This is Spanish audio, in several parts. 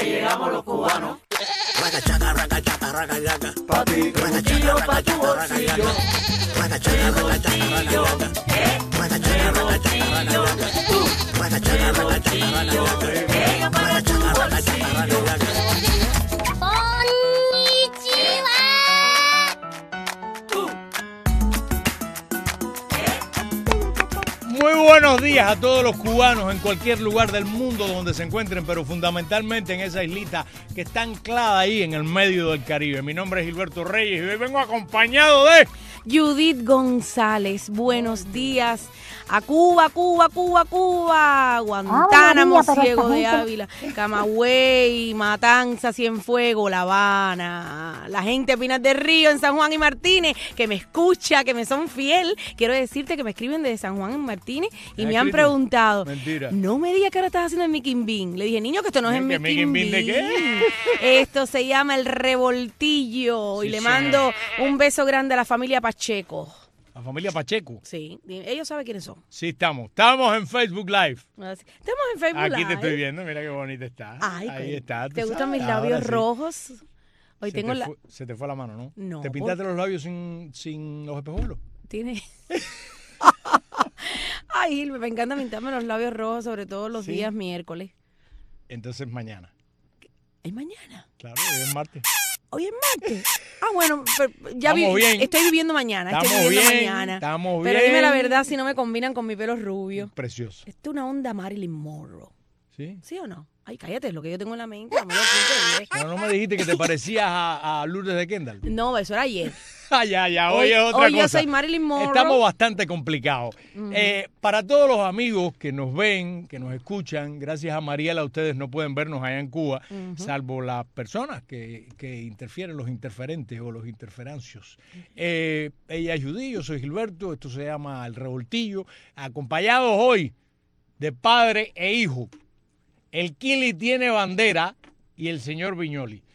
llegamos los cubanos. Raga, chaca, raga, chaca, raga, chaca. Pa' ti, bolsillo, pa' tu bolsillo. Raga, chaca, raga, chaca, raga, chaca. Raga, chaca, raga, chaca, raga, chaca. Raga, chaca, raga, chaca, raga, chaca. Raga, chaca, raga, chaca, raga, chaca. Muy buenos días a todos los cubanos en cualquier lugar del mundo donde se encuentren, pero fundamentalmente en esa islita que está anclada ahí en el medio del Caribe. Mi nombre es Gilberto Reyes y hoy vengo acompañado de Judith González. Buenos días a Cuba, Cuba, Cuba, Cuba, Guantánamo, Ciego de Ávila, Camagüey, Matanzas, Cienfuegos, La Habana, la gente de Pinar del Río, en San Juan y Martínez, que me escucha, que me son fiel. Quiero decirte que me escriben desde San Juan y Martínez y me han preguntado, mentira, no me digas que ahora estás haciendo el Miquimbín. Le dije, niño, que esto no es el Miquimbín. ¿De qué? Esto se llama el revoltillo. Sí, y le mando un beso grande a la familia Pacheco. La familia Pacheco. Sí, ellos saben quiénes son. Sí, estamos en Facebook Live. Estamos en Facebook Live. Aquí te estoy viendo, mira qué bonita está. Ay, ahí está. ¿Te gustan mis labios rojos? Hoy tengo se te fue la mano, ¿no? No. ¿Te pintaste los labios sin los espejuelos? Tiene... Ay, Gil, me encanta pintarme los labios rojos, sobre todo los días miércoles. Entonces mañana. ¿Es mañana? Claro, hoy es martes. ¿Hoy es martes? Ah, bueno, ya bien. Estoy viviendo mañana. Estamos bien. Pero dime la verdad si no me combinan con mi pelo rubio. Precioso. Esto es una onda Marilyn Monroe. ¿Sí? ¿Sí o no? Ay, cállate, es lo que yo tengo en la mente. No me lo ocultes. Pero no me dijiste que te parecías a Lourdes de Kendall. No, eso era ayer. ya, hoy es otra cosa. Hoy yo soy Marilyn Monroe. Estamos bastante complicados. Para todos los amigos que nos ven, que nos escuchan, gracias a Mariela, ustedes no pueden vernos allá en Cuba, salvo las personas que interfieren, los interferentes o los interferancios. Ella es Judy, yo soy Gilberto, esto se llama El Revoltillo, acompañados hoy de padre e hijo. El Kili tiene bandera y el señor Viñoli.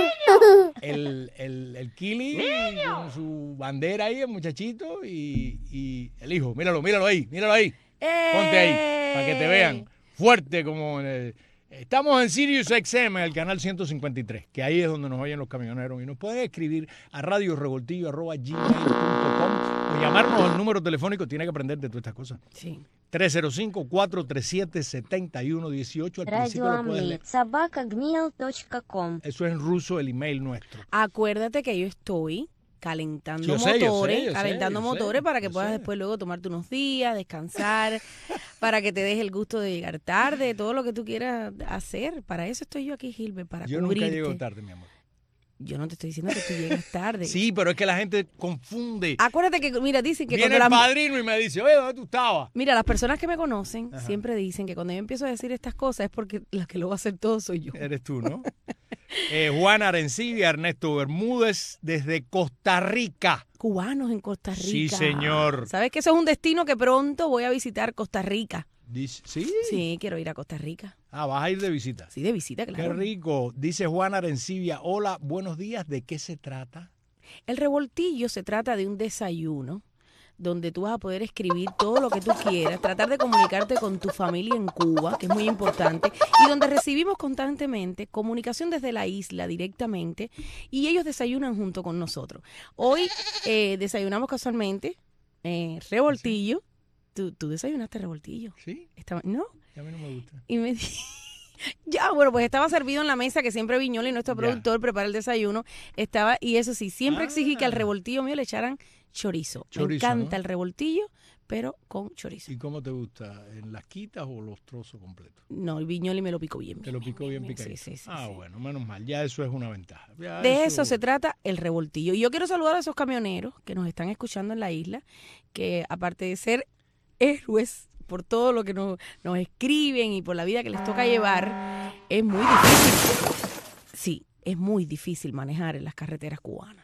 El Kili con su bandera ahí, el muchachito, y el hijo. Míralo ahí. Ponte ahí, para que te vean. Fuerte como... Estamos en Sirius XM, en el canal 153, que ahí es donde nos oyen los camioneros. Y nos pueden escribir a radiorevoltillo@gmail.com o llamarnos al número telefónico. Tiene que aprender de todas estas cosas. Sí. 305-437-7118. Al principio lo puedes leer. Eso es en ruso, el email nuestro. Acuérdate que yo estoy calentando motores para que puedas después luego tomarte unos días, descansar, para que te des el gusto de llegar tarde, todo lo que tú quieras hacer. Para eso estoy yo aquí, Gilbert, para cubrirte. Yo nunca llego tarde, mi amor. Yo no te estoy diciendo que tú llegas tarde. Sí, pero es que la gente confunde. Acuérdate que, mira, dicen que viene el padrino y me dice, oye, ¿dónde tú estabas? Mira, las personas que me conocen siempre dicen que cuando yo empiezo a decir estas cosas es porque la que lo va a hacer todo soy yo. Eres tú, ¿no? Juan Arencibia, Ernesto Bermúdez, desde Costa Rica. Cubanos en Costa Rica. Sí, señor. ¿Sabes que eso es un destino que pronto voy a visitar, Costa Rica? ¿Sí? Sí, quiero ir a Costa Rica. Ah, ¿vas a ir de visita? Sí, de visita, claro. Qué rico. Dice Juan Arencibia, hola, buenos días. ¿De qué se trata? El revoltillo se trata de un desayuno donde tú vas a poder escribir todo lo que tú quieras, tratar de comunicarte con tu familia en Cuba, que es muy importante, y donde recibimos constantemente comunicación desde la isla directamente, y ellos desayunan junto con nosotros. Hoy desayunamos casualmente revoltillo. ¿Tú desayunaste revoltillo? Sí. ¿No? A mí no me gusta. Y me ya, bueno, pues estaba servido en la mesa, que siempre Viñoli, nuestro productor, prepara el desayuno. Estaba, y eso sí, siempre exigí que al revoltillo mío le echaran chorizo. Me encanta, ¿no? El revoltillo, pero con chorizo. ¿Y cómo te gusta? ¿En las quitas o los trozos completos? No, el Viñoli me lo picó bien. ¿Te lo picó bien picadito? Sí. Bueno, menos mal. Ya eso es una ventaja. De eso se trata el revoltillo. Y yo quiero saludar a esos camioneros que nos están escuchando en la isla, que aparte de ser héroes por todo lo que nos escriben y por la vida que les toca llevar, es muy difícil. Sí, es muy difícil manejar en las carreteras cubanas.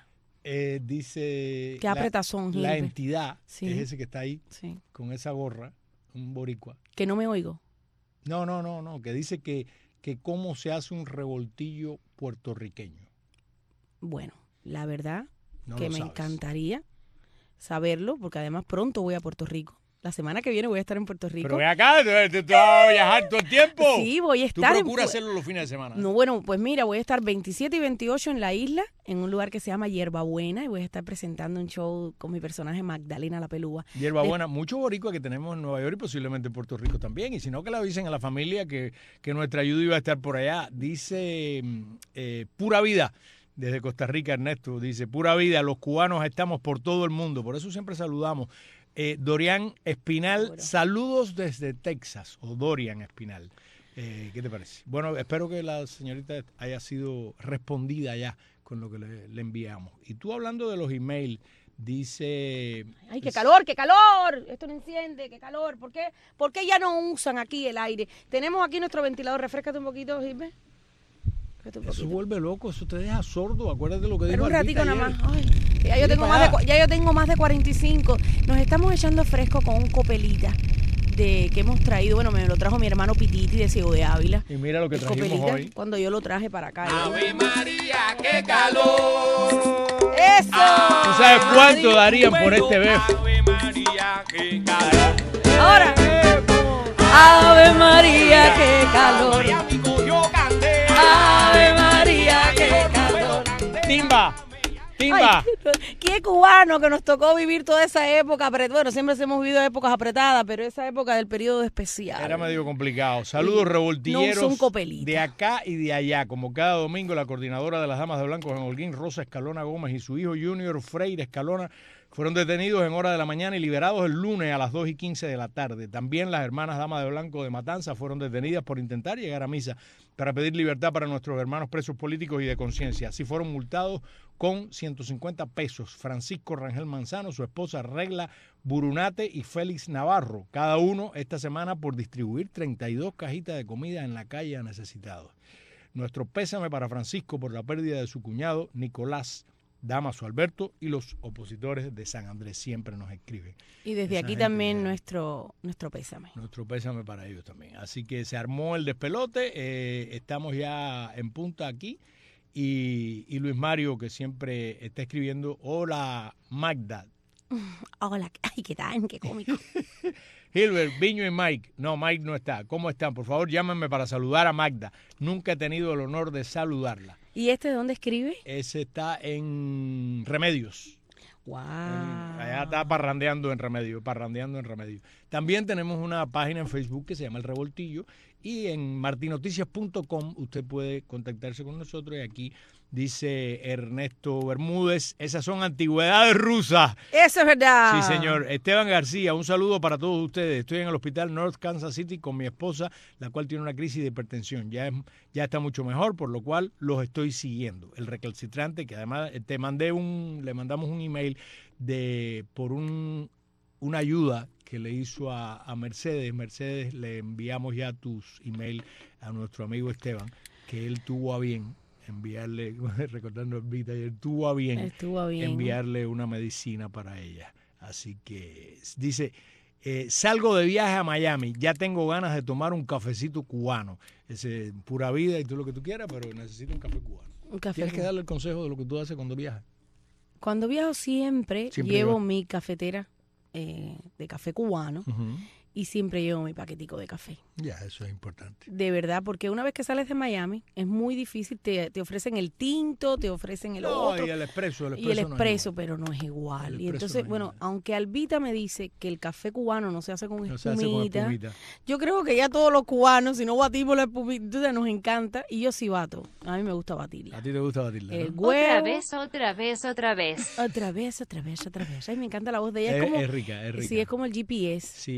Dice qué apretazón, la entidad, sí. Es ese que está ahí, sí, con esa gorra, un boricua. Que no me oigo. No, que dice que cómo se hace un revoltillo puertorriqueño. Bueno, la verdad no que me encantaría saberlo, porque además pronto voy a Puerto Rico. La semana que viene voy a estar en Puerto Rico. Pero ven acá, ¿tú vas a viajar todo el tiempo? Sí, voy a Tú estar. procuras hacerlo los fines de semana. No, bueno, pues mira, voy a estar 27 y 28 en la isla, en un lugar que se llama Hierbabuena, y voy a estar presentando un show con mi personaje Magdalena la Pelúa. Hierbabuena, mucho boricua que tenemos en Nueva York y posiblemente en Puerto Rico también. Y si no, que le avisen a la familia que nuestra ayuda iba a estar por allá. Dice Pura Vida. Desde Costa Rica, Ernesto, dice, pura vida, los cubanos estamos por todo el mundo, por eso siempre saludamos. Dorian Espinal, saludos desde Texas, o Dorian Espinal. ¿Qué te parece? Bueno, espero que la señorita haya sido respondida ya con lo que le enviamos. Y tú hablando de los emails, dice... ¡Ay, qué calor, qué calor! Esto no enciende, qué calor. ¿Por qué ya no usan aquí el aire? Tenemos aquí nuestro ventilador, refrescate un poquito, Gilbert. Eso vuelve loco, eso te deja sordo. Acuérdate lo que dijo un ratico Albita nada ayer. más. Ay, ya yo tengo más de 45. Nos estamos echando fresco con un copelita que hemos traído. Bueno, me lo trajo mi hermano Pititi de Ciego de Ávila. Y mira lo que trajimos Copelita, hoy. cuando yo lo traje para acá. Ave María, qué calor. ¡Eso! ¿Tú sabes cuánto darían por este beso? Ave María, qué calor. Ahora. Ave María, qué calor. Miami cogió candela. Ave María, qué calor. ¡Timba! ¡Timba! Ay, qué cubano que nos tocó vivir toda esa época. Bueno, siempre hemos vivido épocas apretadas, pero esa época del periodo especial. Era medio complicado. Saludos Sí. revoltilleros No, son copelitas. de acá y de allá. Como cada domingo, la coordinadora de las Damas de Blanco en Holguín, Rosa Escalona Gómez, y su hijo Junior Freire Escalona fueron detenidos en hora de la mañana y liberados el lunes a las 2:15 de la tarde. También las hermanas Damas de Blanco de Matanza fueron detenidas por intentar llegar a misa para pedir libertad para nuestros hermanos presos políticos y de conciencia. Así fueron multados con 150 pesos Francisco Rangel Manzano, su esposa Regla Burunate y Félix Navarro, cada uno esta semana por distribuir 32 cajitas de comida en la calle a necesitados. Nuestro pésame para Francisco por la pérdida de su cuñado Nicolás, Damaso Alberto, y los opositores de San Andrés siempre nos escriben. Y desde Esa aquí gente también ya- nuestro pésame. Nuestro pésame para ellos también. Así que se armó el despelote, estamos ya en punta aquí. Y Luis Mario, que siempre está escribiendo, hola Magda. Hola, ay, qué tal, qué cómico. Gilbert, Viño y Mike. No, Mike no está. ¿Cómo están? Por favor, llámenme para saludar a Magda. Nunca he tenido el honor de saludarla. ¿Y este de dónde escribe? Ese está en Remedios. Wow. Allá está parrandeando en Remedios. También tenemos una página en Facebook que se llama El Revoltillo, y en martinoticias.com usted puede contactarse con nosotros, y aquí dice Ernesto Bermúdez, esas son antigüedades rusas. Eso es verdad. Sí, señor. Esteban García, un saludo para todos ustedes. Estoy en el hospital North Kansas City con mi esposa, la cual tiene una crisis de hipertensión. Ya está mucho mejor, por lo cual los estoy siguiendo. El recalcitrante, que además le mandamos un email por una ayuda que le hizo a Mercedes. Mercedes, le enviamos ya tus emails a nuestro amigo Esteban, que él tuvo a bien enviarle, recordando Albita, estuvo a bien enviarle una medicina para ella. Así que dice, salgo de viaje a Miami, ya tengo ganas de tomar un cafecito cubano. Ese pura vida y todo lo que tú quieras, pero necesito un café cubano. Un café Tienes que cubano. darle el consejo de lo que tú haces cuando viajas. Cuando viajo siempre Siempre llevo lleva- mi cafetera de café cubano y siempre llevo mi paquetico de café. Ya, eso es importante. De verdad, porque una vez que sales de Miami es muy difícil, te ofrecen el tinto, te ofrecen el otro. Y el expreso, Y el no es expreso, igual. pero no es igual. El Y expreso entonces, no es bueno, igual. aunque Albita me dice que el café cubano no se hace con No se hace con espumita, espumita. yo creo que ya todos los cubanos, si no batimos la espumita, entonces nos encanta. Y yo sí bato. A mí me gusta batirla. A ti te gusta batirla, El ¿no? huevo. Otra vez, otra vez, otra vez. Otra vez, otra vez, otra vez. Ay, me encanta la voz de ella. Es rica, es rica. Sí, es como el GPS. Sí,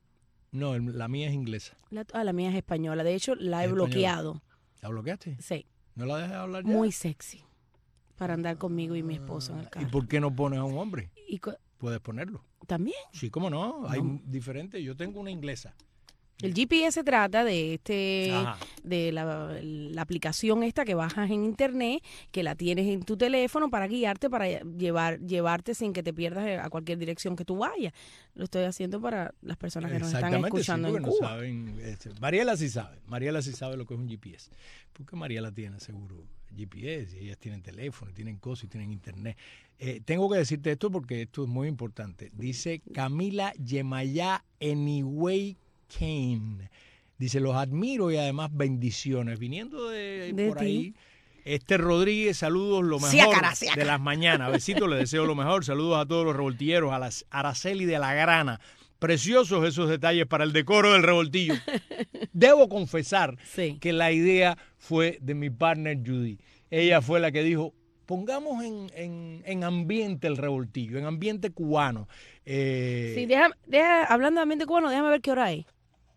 no, la mía es inglesa. La mía es española. De hecho, la he Es española. bloqueado. ¿La bloqueaste? Sí, ¿No la dejas hablar ya? muy sexy. Para andar conmigo y mi esposo en el ¿Y carro. por qué no pones a un hombre? Y Puedes ponerlo. también. Sí, cómo no. Hay diferentes. Yo tengo una inglesa El GPS trata de Ajá. de la aplicación esta que bajas en internet, que la tienes en tu teléfono para guiarte, para llevarte sin que te pierdas a cualquier dirección que tú vayas. Lo estoy haciendo para las personas que nos están escuchando sí, en porque Cuba. no saben. Mariela sí sabe lo que es un GPS. Porque Mariela tiene seguro GPS, y ellas tienen teléfono, tienen cosas y tienen internet. Tengo que decirte esto porque esto es muy importante. Dice Camila Yemayá Anyway Kane. Dice, los admiro y además bendiciones. Viniendo de por ti. ahí. Rodríguez, saludos, lo mejor de las mañanas. Besitos, le deseo lo mejor. Saludos a todos los revoltilleros, a las Araceli de la Grana. Preciosos esos detalles para el decoro del revoltillo. Debo confesar que la idea fue de mi partner Judy. Ella fue la que dijo, pongamos en ambiente el revoltillo, en ambiente cubano. Sí, hablando de ambiente cubano, déjame ver qué hora es.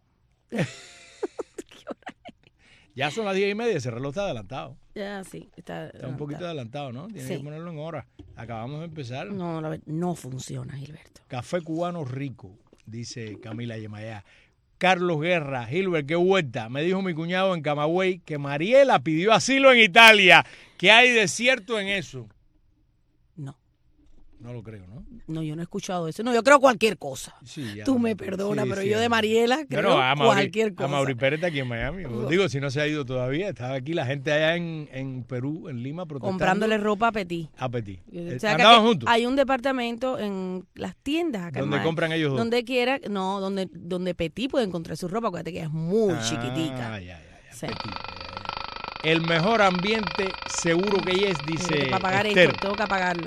Ya son las 10:30, ese reloj está adelantado. Ya, sí. Está un poquito adelantado, ¿no? Tienes que ponerlo en hora. Acabamos de empezar. No funciona, Gilberto. Café cubano rico, dice Camila Yemayá. Carlos Guerra, Gilbert, qué vuelta. Me dijo mi cuñado en Camagüey que Mariela pidió asilo en Italia. ¿Qué hay de cierto en eso? No. No lo creo, ¿no? No, yo no he escuchado eso. No, yo creo cualquier cosa. Sí, ya, tú me perdonas, pero yo de ya. Mariela creo cualquier cosa. A Mauri Pérez está aquí en Miami. Digo, si no se ha ido todavía, estaba aquí la gente allá en Perú, en Lima, protestando. Comprándole ropa a Petit. A Petit. O sea, ¿Andaban juntos? Hay un departamento en las tiendas acá. ¿Dónde compran ellos dos? Donde quiera, no, donde Petit puede encontrar su ropa, acuérdate que es muy chiquitica. Ya. Sí. Petit. El mejor ambiente seguro que ella es, dice para pagar Esther. esto, tengo que apagarlo.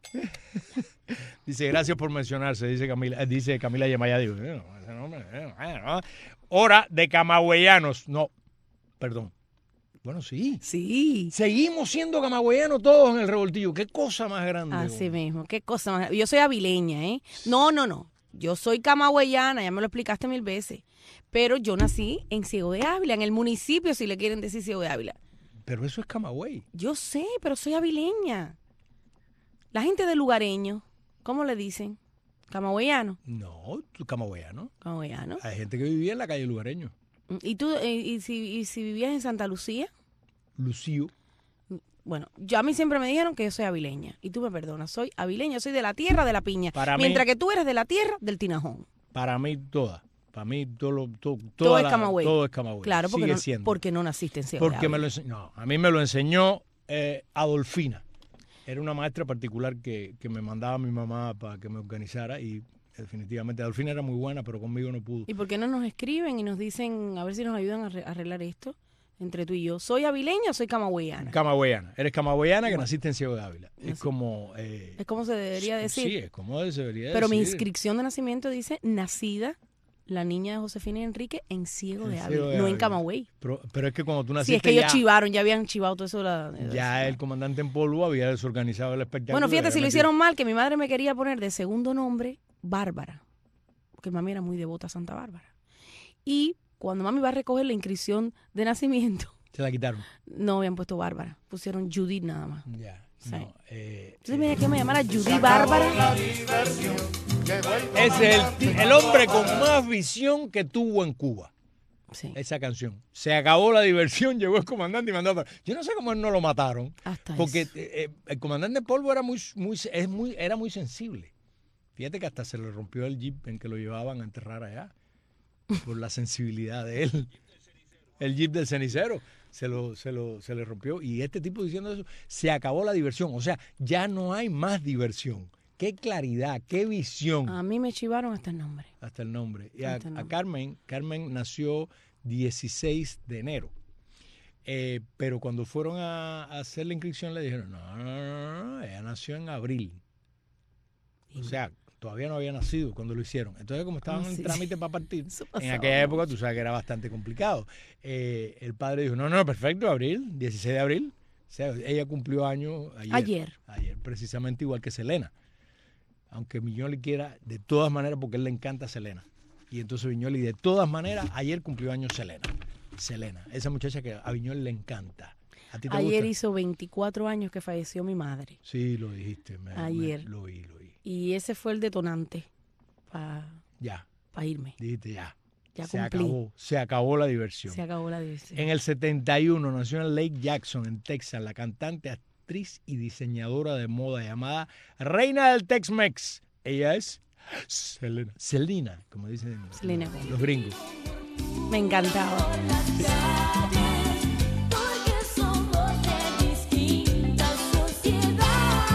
Dice, gracias por mencionarse, dice Camila Yemayá. Digo, ese nombre, no. Hora de camagüeyanos. No, perdón. Bueno, sí. Sí. Seguimos siendo camagüeyanos todos en el revoltillo. Qué cosa más grande. Así mismo, qué cosa más. Yo soy avileña, ¿eh? No. Yo soy camagüeyana, ya me lo explicaste 1000 veces. Pero yo nací en Ciego de Ávila, en el municipio, si le quieren decir Ciego de Ávila. Pero eso es Camagüey. Yo sé, pero soy avileña. La gente de Lugareño, ¿cómo le dicen? ¿Camagüeyano? No, camagüeyano. Camagüeyano. Hay gente que vivía en la calle Lugareño. ¿Y tú, y si vivías en Santa Lucía? Lucío. Bueno, a mí siempre me dijeron que yo soy avileña. Y tú me perdonas, soy avileña, soy de la tierra de la piña. Mientras que tú eres de la tierra del tinajón. Para mí, toda. Para mí, todo es Camagüey. Todo es Camagüey. Claro, sigue porque no naciste en Ciego de Porque Ávila. no, a mí me lo enseñó Adolfina. Era una maestra particular que me mandaba a mi mamá para que me organizara y definitivamente Adolfina era muy buena, pero conmigo no pudo. ¿Y por qué no nos escriben y nos dicen, a ver si nos ayudan a arreglar esto entre tú y yo? ¿Soy avileña o soy camagüeyana? Camagüeyana. Eres camagüeyana que naciste en Ciego de Ávila. Es como... es como se debería decir. Sí, es como se debería decir. Pero mi inscripción de nacimiento dice, nacida la niña de Josefina y Enrique en Ciego de Ávila, no en Camagüey. Pero es que cuando tú naciste sí, es que ellos chivaron, ya habían chivado todo eso. Ya el comandante en polvo había desorganizado el espectáculo. Bueno, fíjate, si lo hicieron mal, que mi madre me quería poner de segundo nombre Bárbara, porque mami era muy devota a Santa Bárbara. Y cuando mami va a recoger la inscripción de nacimiento... Se la quitaron. No habían puesto Bárbara, pusieron Judith nada más. Ya. Sí. No, Entonces me que me llamara Judith Bárbara. Ese es el hombre con más visión que tuvo en Cuba. Sí. Esa canción. Se acabó la diversión, llegó el comandante y mandó. Yo no sé cómo no lo mataron. Porque el comandante en polvo era muy sensible. Fíjate que hasta se le rompió el jeep en que lo llevaban a enterrar allá. Por la sensibilidad de él. El jeep del cenicero. Se le rompió. Y este tipo diciendo eso, se acabó la diversión. O sea, ya no hay más diversión. Qué claridad, qué visión. A mí me chivaron hasta el nombre. Hasta el nombre. Y a Carmen nació 16 de enero. Pero cuando fueron a hacer la inscripción le dijeron, no, ella nació en abril. O sea, todavía no había nacido cuando lo hicieron. Entonces, como estaban en trámite para partir, en aquella época tú sabes que era bastante complicado. El padre dijo, no, perfecto, abril, 16 de abril. O sea, ella cumplió años ayer. Ayer, precisamente igual que Selena. Aunque Viñoli quiera, de todas maneras, porque a él le encanta Selena. Y entonces Viñoli, de todas maneras, ayer cumplió años Selena, esa muchacha que a Viñoli le encanta. ¿A ti te ayer gusta? Hizo 24 años que falleció mi madre. Sí, lo dijiste. Ayer. Lo oí. Y ese fue el detonante para Ya. irme. Dijiste ya. Ya cumplí. Se acabó la diversión. Se acabó la diversión. En el 71 nació en Lake Jackson, en Texas, la cantante, actriz y diseñadora de moda llamada Reina del Tex-Mex. Ella es Selena, como dicen Selena. Los gringos. Me encantaba. Porque somos de distintas sociedades.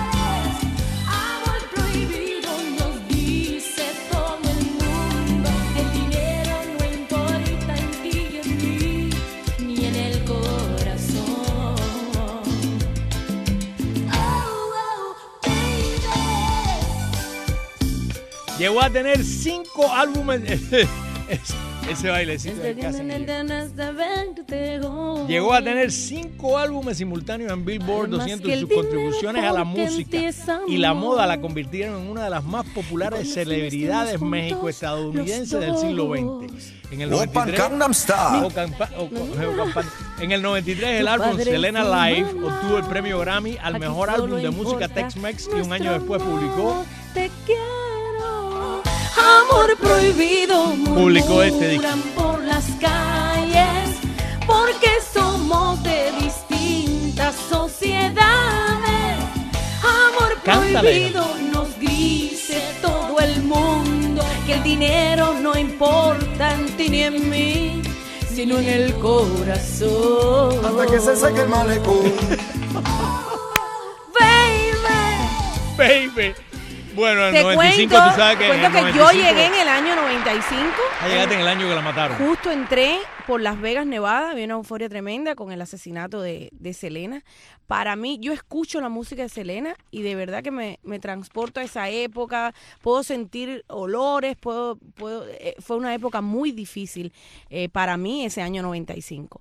Amor prohibido nos dice todo el mundo. El dinero no importa en ti y en mí, ni en el corazón. Oh, baby. Llegó a tener 5 álbumes. Ese bailecito de casa. Llegó a tener 5 álbumes simultáneos en Billboard 200 y sus contribuciones a la música y la moda la convirtieron en una de las más populares celebridades méxico-estadounidenses del siglo XX. En el 93 el álbum Selena Live obtuvo el premio Grammy al mejor álbum de música Tex-Mex y un año después publicó Te quiero, amor prohibido. Publicó este disco. Murmuran por las calles porque somos de distintas sociedades. Amor Cántale. prohibido nos dice todo el mundo que el dinero no importa en ti ni en mí, sino en el corazón. Hasta que se seque el malecón. Baby. Baby. Bueno, en Te el 95 cuento, tú sabes que en el cuento que 95, yo llegué en el año 95. llegaste en el año que la mataron. Justo entré por Las Vegas, Nevada, había una euforia tremenda con el asesinato de Selena. Para mí, yo escucho la música de Selena y de verdad que me transporto a esa época, puedo sentir olores, fue una época muy difícil para mí ese año 95.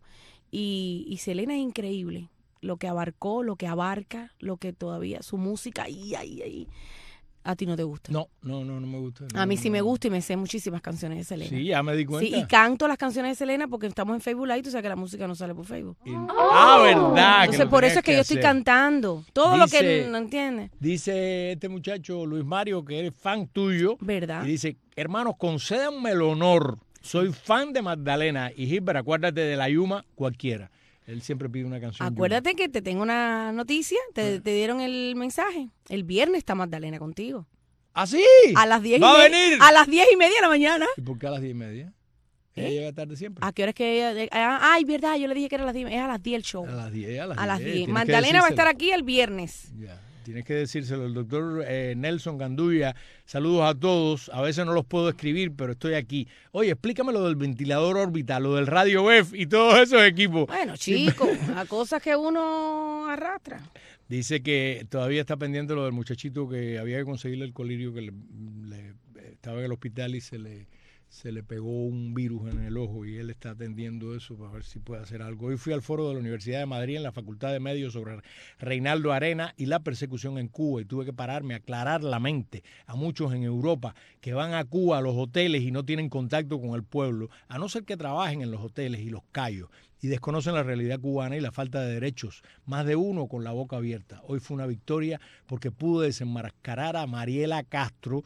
Y Selena es increíble, lo que abarcó, lo que abarca, lo que todavía, su música, ahí. ¿A ti no te gusta? No me gusta. A mí sí me gusta y me sé muchísimas canciones de Selena. Sí, ya me di cuenta. Sí, y canto las canciones de Selena porque estamos en Facebook Live, tú sabes que la música no sale por Facebook. Verdad. Entonces por eso es que yo estoy cantando. Todo lo que no entiendes. Dice este muchacho Luis Mario que es fan tuyo. ¿Verdad? Y dice, hermanos, concédanme el honor. Soy fan de Magdalena. Y Gilbert, acuérdate de la Yuma cualquiera. Él siempre pide una canción. Acuérdate que te tengo una noticia. Te dieron el mensaje. El viernes está Magdalena contigo. ¿Ah, sí? A las 10 ¿Va a venir? A las 10:30 de la mañana. ¿Y por qué a las 10:30? Ella llega tarde siempre. ¿A qué hora es que ella? Ay, verdad, yo le dije que era a las 10. Es a las 10 el show. A las 10. A las 10. Tienes que Magdalena va a estar decírselo. aquí el viernes. Ya, tienes que decírselo. El doctor Nelson Gandulla, saludos a todos. A veces no los puedo escribir, pero estoy aquí. Oye, explícame lo del ventilador órbita, lo del radio BEF y todos esos equipos. Bueno, chicos, a cosas que uno arrastra. Dice que todavía está pendiente lo del muchachito que había que conseguirle el colirio que estaba en el hospital y se le pegó un virus en el ojo y él está atendiendo eso para ver si puede hacer algo. Hoy fui al foro de la Universidad de Madrid en la Facultad de Medios sobre Reinaldo Arena y la persecución en Cuba y tuve que pararme a aclarar la mente a muchos en Europa que van a Cuba a los hoteles y no tienen contacto con el pueblo, a no ser que trabajen en los hoteles y los cayos y desconocen la realidad cubana y la falta de derechos, más de uno con la boca abierta. Hoy fue una victoria porque pude desenmascarar a Mariela Castro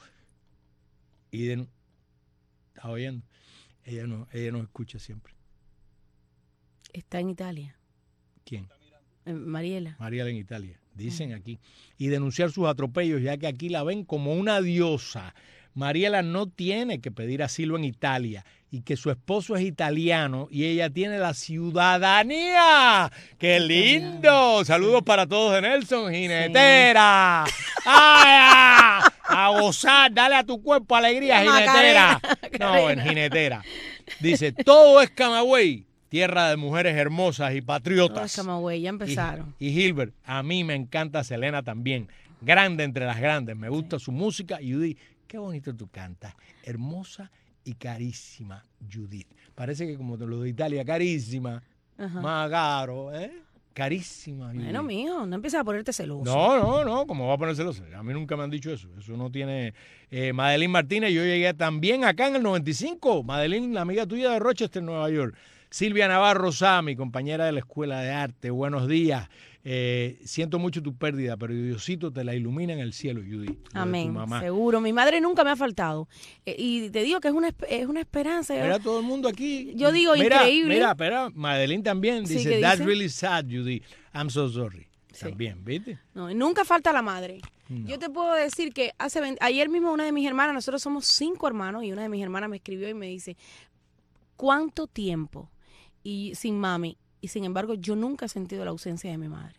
y ¿estás oyendo? Ella nos escucha siempre. Está en Italia. ¿Quién? Mariela. Mariela en Italia. Dicen aquí. Y denunciar sus atropellos, ya que aquí la ven como una diosa. Mariela no tiene que pedir asilo en Italia y que su esposo es italiano y ella tiene la ciudadanía. ¡Qué lindo! Saludos para todos de Nelson, jinetera. ¡Ay! A gozar, dale a tu cuerpo alegría, jinetera. No, en jinetera. Dice, todo es Camagüey, tierra de mujeres hermosas y patriotas. Camagüey, ya empezaron. Y Gilbert, a mí me encanta Selena también. Grande entre las grandes, me gusta su música. Y Judith, qué bonito tú cantas. Hermosa y carísima, Judith. Parece que como lo de Italia, carísima, más caro, ¿eh? Carísima. Judith. Bueno, mijo, no empieces a ponerte celoso. No, ¿cómo va a poner celoso? A mí nunca me han dicho eso. Eso no tiene... Madeline Martínez, yo llegué también acá en el 95. Madeline, la amiga tuya de Rochester, Nueva York. Silvia Navarro Sá, mi compañera de la Escuela de Arte. Buenos días. Siento mucho tu pérdida, pero Diosito te la ilumina en el cielo, Judy. Lo de tu Amén, mamá. seguro. Mi madre nunca me ha faltado. Y te digo que es una esperanza. Mira todo el mundo aquí. Yo digo, increíble. Mira, espera, Madeline también Sí, dice, ¿qué that's dice? really sad, Judy. I'm so sorry. Sí. También, ¿viste? No, nunca falta la madre. No. Yo te puedo decir que ayer mismo una de mis hermanas, nosotros somos 5 hermanos, y una de mis hermanas me escribió y me dice, ¿cuánto tiempo y sin mami? Y sin embargo, yo nunca he sentido la ausencia de mi madre.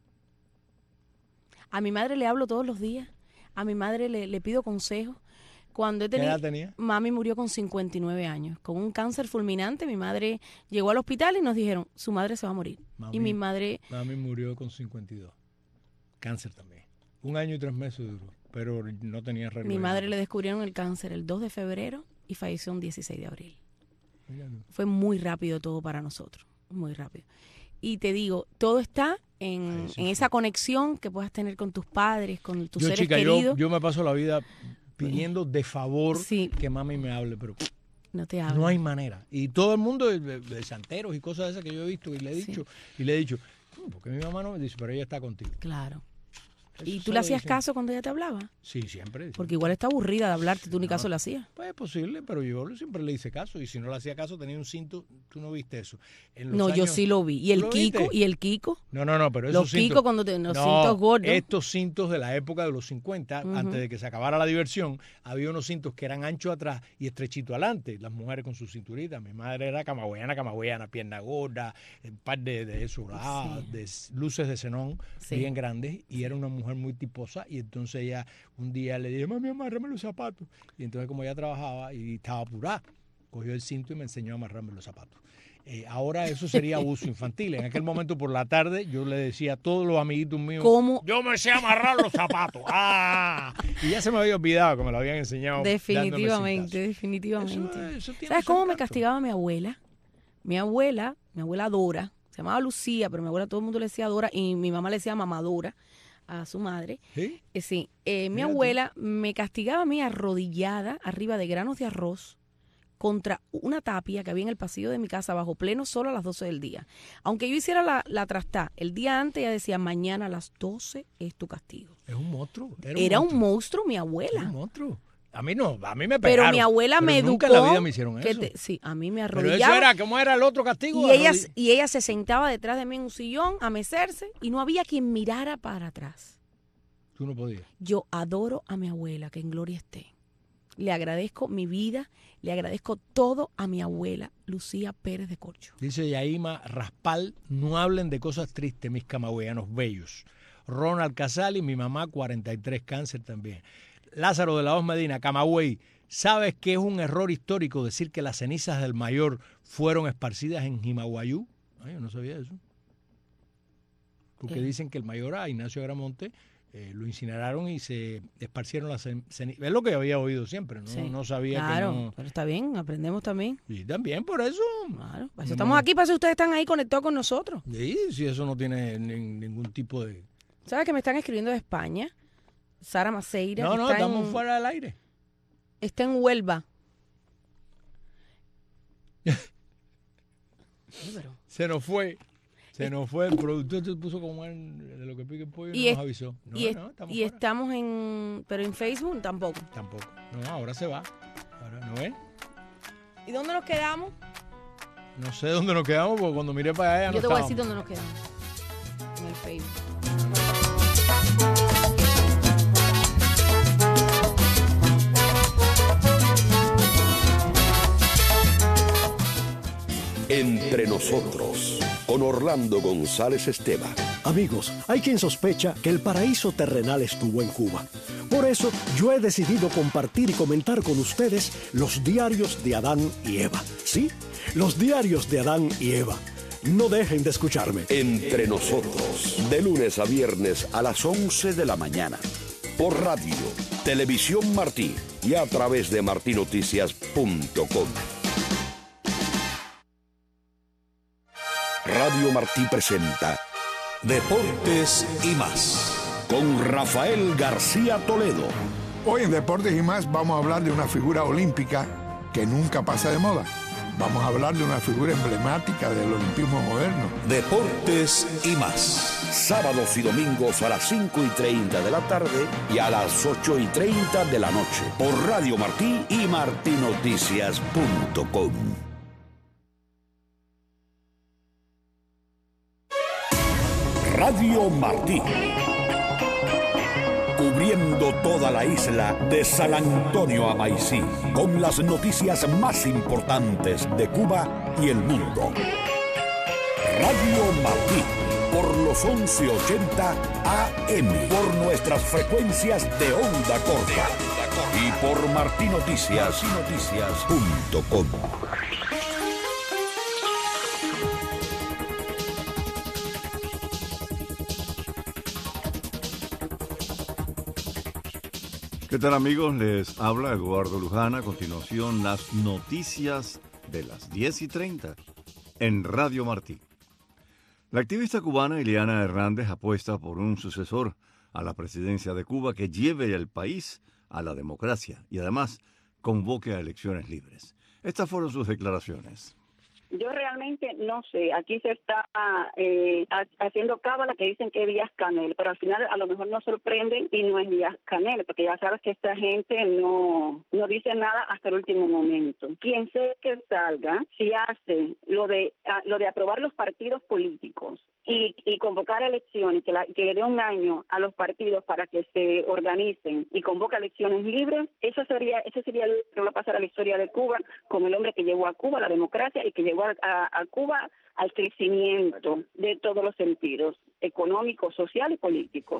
A mi madre le hablo todos los días. A mi madre le pido consejos. Cuando he ¿Qué tenido, edad tenía? mami murió con 59 años, con un cáncer fulminante. Mi madre llegó al hospital y nos dijeron, su madre se va a morir. Mami. Y mi madre, Mami murió con 52. Cáncer también. 1 año y 3 meses duró, pero no tenía reloj. mi madre le descubrieron el cáncer el 2 de febrero y falleció un 16 de abril. Mira tú. Fue muy rápido todo para nosotros, muy rápido. Y te digo, todo está en esa conexión que puedas tener con tus padres, con tus seres Chica, queridos. yo me paso la vida pidiendo de favor Sí. que mami me hable, pero No te hablo. no hay manera. Y todo el mundo de santeros y cosas de esas que yo he visto y le he Sí. dicho, porque mi mamá no me dice, pero ella está contigo. Claro. Eso ¿Y tú sabe le hacías siempre. caso cuando ella te hablaba? Sí, siempre. Porque igual está aburrida de hablarte, tú ni caso le hacías. Pues es posible, pero yo siempre le hice caso. Y si no le hacía caso, tenía un cinto. ¿Tú no viste eso? En los No, yo años- sí lo vi. ¿Y el ¿Lo Kiko? viste? ¿Y el Kiko? No, pero esos Los cintos... Kiko cuando los No, cintos gordos. estos cintos de la época de los 50, antes de que se acabara la diversión, había unos cintos que eran anchos atrás y estrechitos adelante. Las mujeres con sus cinturitas. Mi madre era camagüeyana, pierna gorda, un par de eso, de luces de xenón Sí. bien grandes. Y era una mujer muy tiposa. Y entonces ella, un día le dije, mami, amárrame los zapatos. Y entonces como ella trabajaba y estaba apurada, cogió el cinto y me enseñó a amarrarme los zapatos. Ahora eso sería abuso infantil. En aquel momento por la tarde yo le decía a todos los amiguitos míos, ¿Cómo? yo me sé amarrar los zapatos. Y ya se me había olvidado que me lo habían enseñado. Definitivamente, dándome definitivamente. cintazos. Eso tiene ¿Sabes su cómo me encanto. castigaba mi abuela? Mi abuela Dora, se llamaba Lucía, pero mi abuela todo el mundo le decía Dora y mi mamá le decía mamadora a su madre. ¿Sí? Sí, mi Mira tú. abuela me castigaba a mí arrodillada arriba de granos de arroz contra una tapia que había en el pasillo de mi casa bajo pleno sol a las 12 del día. Aunque yo hiciera la trastá, el día antes ella decía, mañana a las 12 es tu castigo. Es un monstruo. Era un monstruo mi Era abuela. un monstruo. A mí no, a mí me pegaron. Pero mi abuela pero me educó. nunca en la vida me hicieron que eso. sí, a mí me Pero arrodillaba. eso era, ¿cómo era el otro castigo? Y ella se sentaba detrás de mí en un sillón a mecerse y no había quien mirara para atrás. Tú no podías. Yo adoro a mi abuela, que en gloria esté. Le agradezco mi vida, le agradezco todo a mi abuela, Lucía Pérez de Corcho. Dice Yaima Raspal, no hablen de cosas tristes, mis camagüeyanos bellos. Ronald Casali, mi mamá, 43, cáncer también. Lázaro de la Hoz Medina, Camagüey, ¿sabes que es un error histórico decir que las cenizas del mayor fueron esparcidas en Jimaguayú? Ay, yo no sabía eso. Porque dicen que el mayor a Ignacio Agramonte lo incineraron y se esparcieron las cenizas. Es lo que había oído siempre, ¿no? Sí, No sabía claro, que no. pero está bien, aprendemos también. Y también por eso. Claro, para eso No, estamos aquí, para eso ustedes están ahí conectados con nosotros. Sí, si eso no tiene ningún tipo de... ¿Sabes que me están escribiendo de España? Sara Maceira. No, que estamos fuera del aire. Está en Huelva. Se nos fue el productor, se puso como de lo que pique el pollo y no nos avisó. No, estamos fuera. Estamos pero en Facebook tampoco. Tampoco. No, ahora se va. Ahora, ¿no ves? ¿Y dónde nos quedamos? No sé dónde nos quedamos porque cuando miré para allá Yo no te voy a estábamos. decir dónde nos quedamos. En el Facebook. Entre nosotros, con Orlando González Esteban. Amigos, hay quien sospecha que el paraíso terrenal estuvo en Cuba. Por eso yo he decidido compartir y comentar con ustedes los diarios de Adán y Eva. ¿Sí? Los diarios de Adán y Eva. No dejen de escucharme. Entre nosotros, de lunes a viernes a las 11 de la mañana. Por radio, Televisión Martí y a través de martinoticias.com. Radio Martí presenta Deportes y más. con Rafael García Toledo. Hoy en Deportes y más vamos a hablar de una figura olímpica que nunca pasa de moda. Vamos a hablar de una figura emblemática del olimpismo moderno. deportes y más. Sábados y domingos a las 5:30 de la tarde y a las 8:30 de la noche por Radio Martí y martinoticias.com. Radio Martí. Cubriendo toda la isla de San Antonio a Maicí, con las noticias más importantes de Cuba y el mundo. Radio Martí, por los 1180 AM, por nuestras frecuencias de onda corta y por martinoticias.com. ¿Qué tal, amigos? Les habla Eduardo Luján. A continuación, las noticias de las 10:30 en Radio Martí. La activista cubana Ileana Hernández apuesta por un sucesor a la presidencia de Cuba que lleve al país a la democracia y además convoque a elecciones libres. Estas fueron sus declaraciones. Yo realmente no sé, aquí se está haciendo cábala que dicen que es Díaz-Canel, pero al final a lo mejor nos sorprenden y no es Díaz-Canel, porque ya sabes que esta gente no dice nada hasta el último momento. Quien sea que salga, si hace lo de aprobar los partidos políticos y convocar elecciones, que le dé un año a los partidos para que se organicen y convoque elecciones libres, ese sería el que va a pasar a la historia de Cuba como el hombre que llevó a Cuba a la democracia y que llevó a Cuba al crecimiento de todos los sentidos, económico, social y político.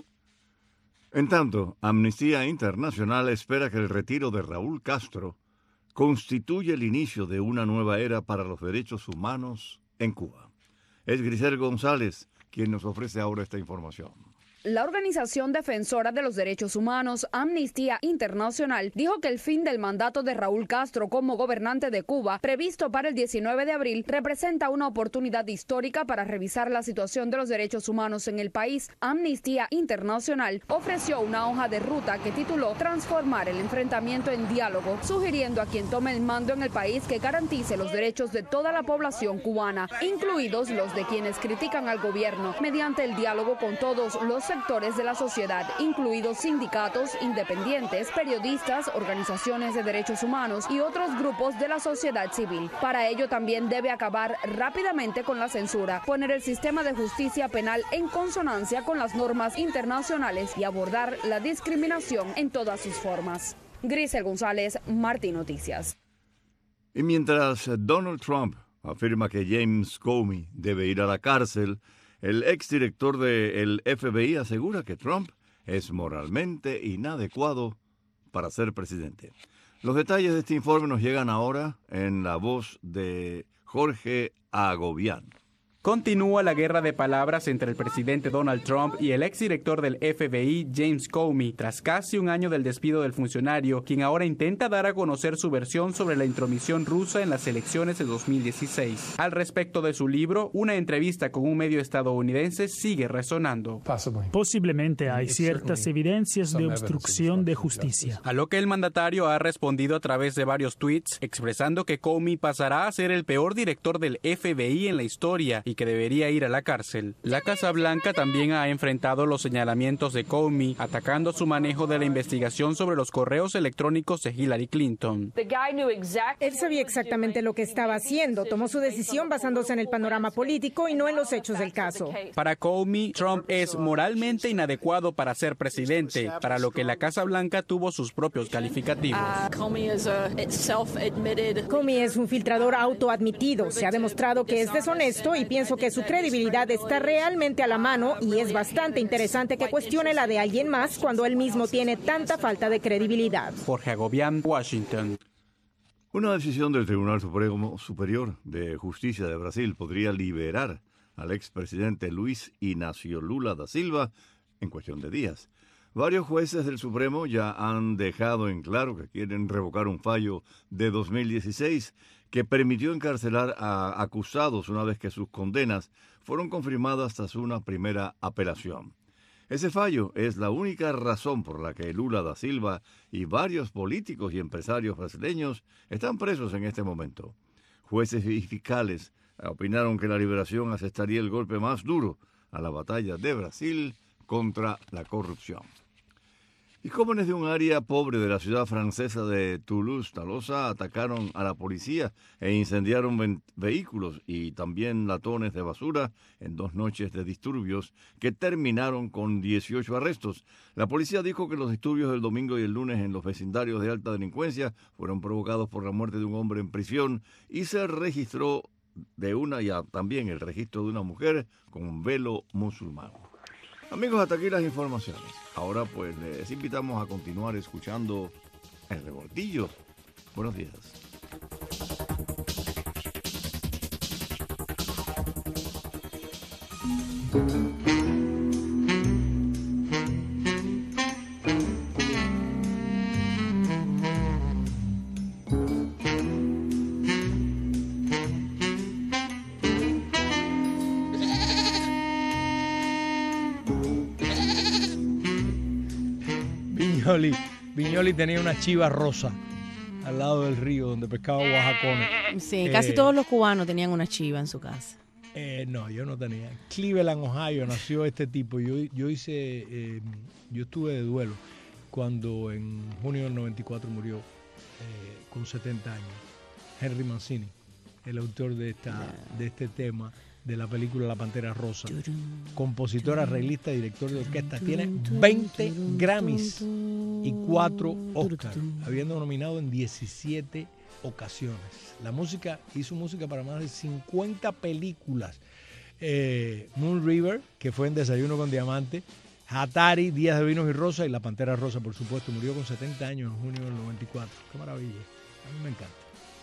En tanto, Amnistía Internacional espera que el retiro de Raúl Castro constituya el inicio de una nueva era para los derechos humanos en Cuba. Es Grisel González quien nos ofrece ahora esta información. La organización defensora de los derechos humanos, Amnistía Internacional, dijo que el fin del mandato de Raúl Castro como gobernante de Cuba, previsto para el 19 de abril, representa una oportunidad histórica para revisar la situación de los derechos humanos en el país. Amnistía Internacional ofreció una hoja de ruta que tituló Transformar el enfrentamiento en diálogo, sugiriendo a quien tome el mando en el país que garantice los derechos de toda la población cubana, incluidos los de quienes critican al gobierno, mediante el diálogo con todos los sectores de la sociedad, incluidos sindicatos, independientes, periodistas, organizaciones de derechos humanos y otros grupos de la sociedad civil. Para ello también debe acabar rápidamente con la censura, poner el sistema de justicia penal en consonancia con las normas internacionales y abordar la discriminación en todas sus formas. Grisel González, Martí Noticias. Y mientras Donald Trump afirma que James Comey debe ir a la cárcel, el exdirector del FBI asegura que Trump es moralmente inadecuado para ser presidente. Los detalles de este informe nos llegan ahora en la voz de Jorge Agobián. Continúa la guerra de palabras entre el presidente Donald Trump y el exdirector del FBI, James Comey, tras casi un año del despido del funcionario, quien ahora intenta dar a conocer su versión sobre la intromisión rusa en las elecciones de 2016. Al respecto de su libro, una entrevista con un medio estadounidense sigue resonando. Posiblemente hay ciertas evidencias de obstrucción de justicia. A lo que el mandatario ha respondido a través de varios tweets, expresando que Comey pasará a ser el peor director del FBI en la historia y que debería ir a la cárcel. La Casa Blanca también ha enfrentado los señalamientos de Comey, atacando su manejo de la investigación sobre los correos electrónicos de Hillary Clinton. Él sabía exactamente lo que estaba haciendo, tomó su decisión basándose en el panorama político y no en los hechos del caso. Para Comey, Trump es moralmente inadecuado para ser presidente, para lo que la Casa Blanca tuvo sus propios calificativos. Comey es un filtrador autoadmitido, se ha demostrado que es deshonesto y pienso que su credibilidad está realmente a la mano y es bastante interesante que cuestione la de alguien más cuando él mismo tiene tanta falta de credibilidad. Jorge Agobián, Washington. Una decisión del Tribunal Supremo Superior de Justicia de Brasil podría liberar al expresidente Luis Inácio Lula da Silva en cuestión de días. Varios jueces del Supremo ya han dejado en claro que quieren revocar un fallo de 2016 que permitió encarcelar a acusados una vez que sus condenas fueron confirmadas tras una primera apelación. Ese fallo es la única razón por la que Lula da Silva y varios políticos y empresarios brasileños están presos en este momento. Jueces y fiscales opinaron que la liberación asestaría el golpe más duro a la batalla de Brasil contra la corrupción. Y jóvenes de un área pobre de la ciudad francesa de Toulouse-Tolosa atacaron a la policía e incendiaron vehículos y también latones de basura en 2 noches de disturbios que terminaron con 18 arrestos. La policía dijo que los disturbios del domingo y el lunes en los vecindarios de alta delincuencia fueron provocados por la muerte de un hombre en prisión y se registró también el registro de una mujer con un velo musulmán. Amigos, hasta aquí las informaciones. Ahora pues les invitamos a continuar escuchando El Revoltillo. Buenos días. Viñoli tenía una chiva rosa al lado del río donde pescaba oaxacones. Sí, casi todos los cubanos tenían una chiva en su casa. No, yo no tenía. En Cleveland, Ohio, nació este tipo. Yo estuve de duelo cuando en junio del 94 murió con 70 años. Henry Mancini, el autor de este tema, de la película La Pantera Rosa. Compositor, arreglista, director de orquesta. Tiene 20 Grammys y 4 Oscars, habiendo nominado en 17 ocasiones. Hizo música para más de 50 películas. Moon River, que fue en Desayuno con Diamante, Atari, Días de Vinos y Rosa, y La Pantera Rosa, por supuesto. Murió con 70 años en junio del 94. Qué maravilla. A mí me encanta.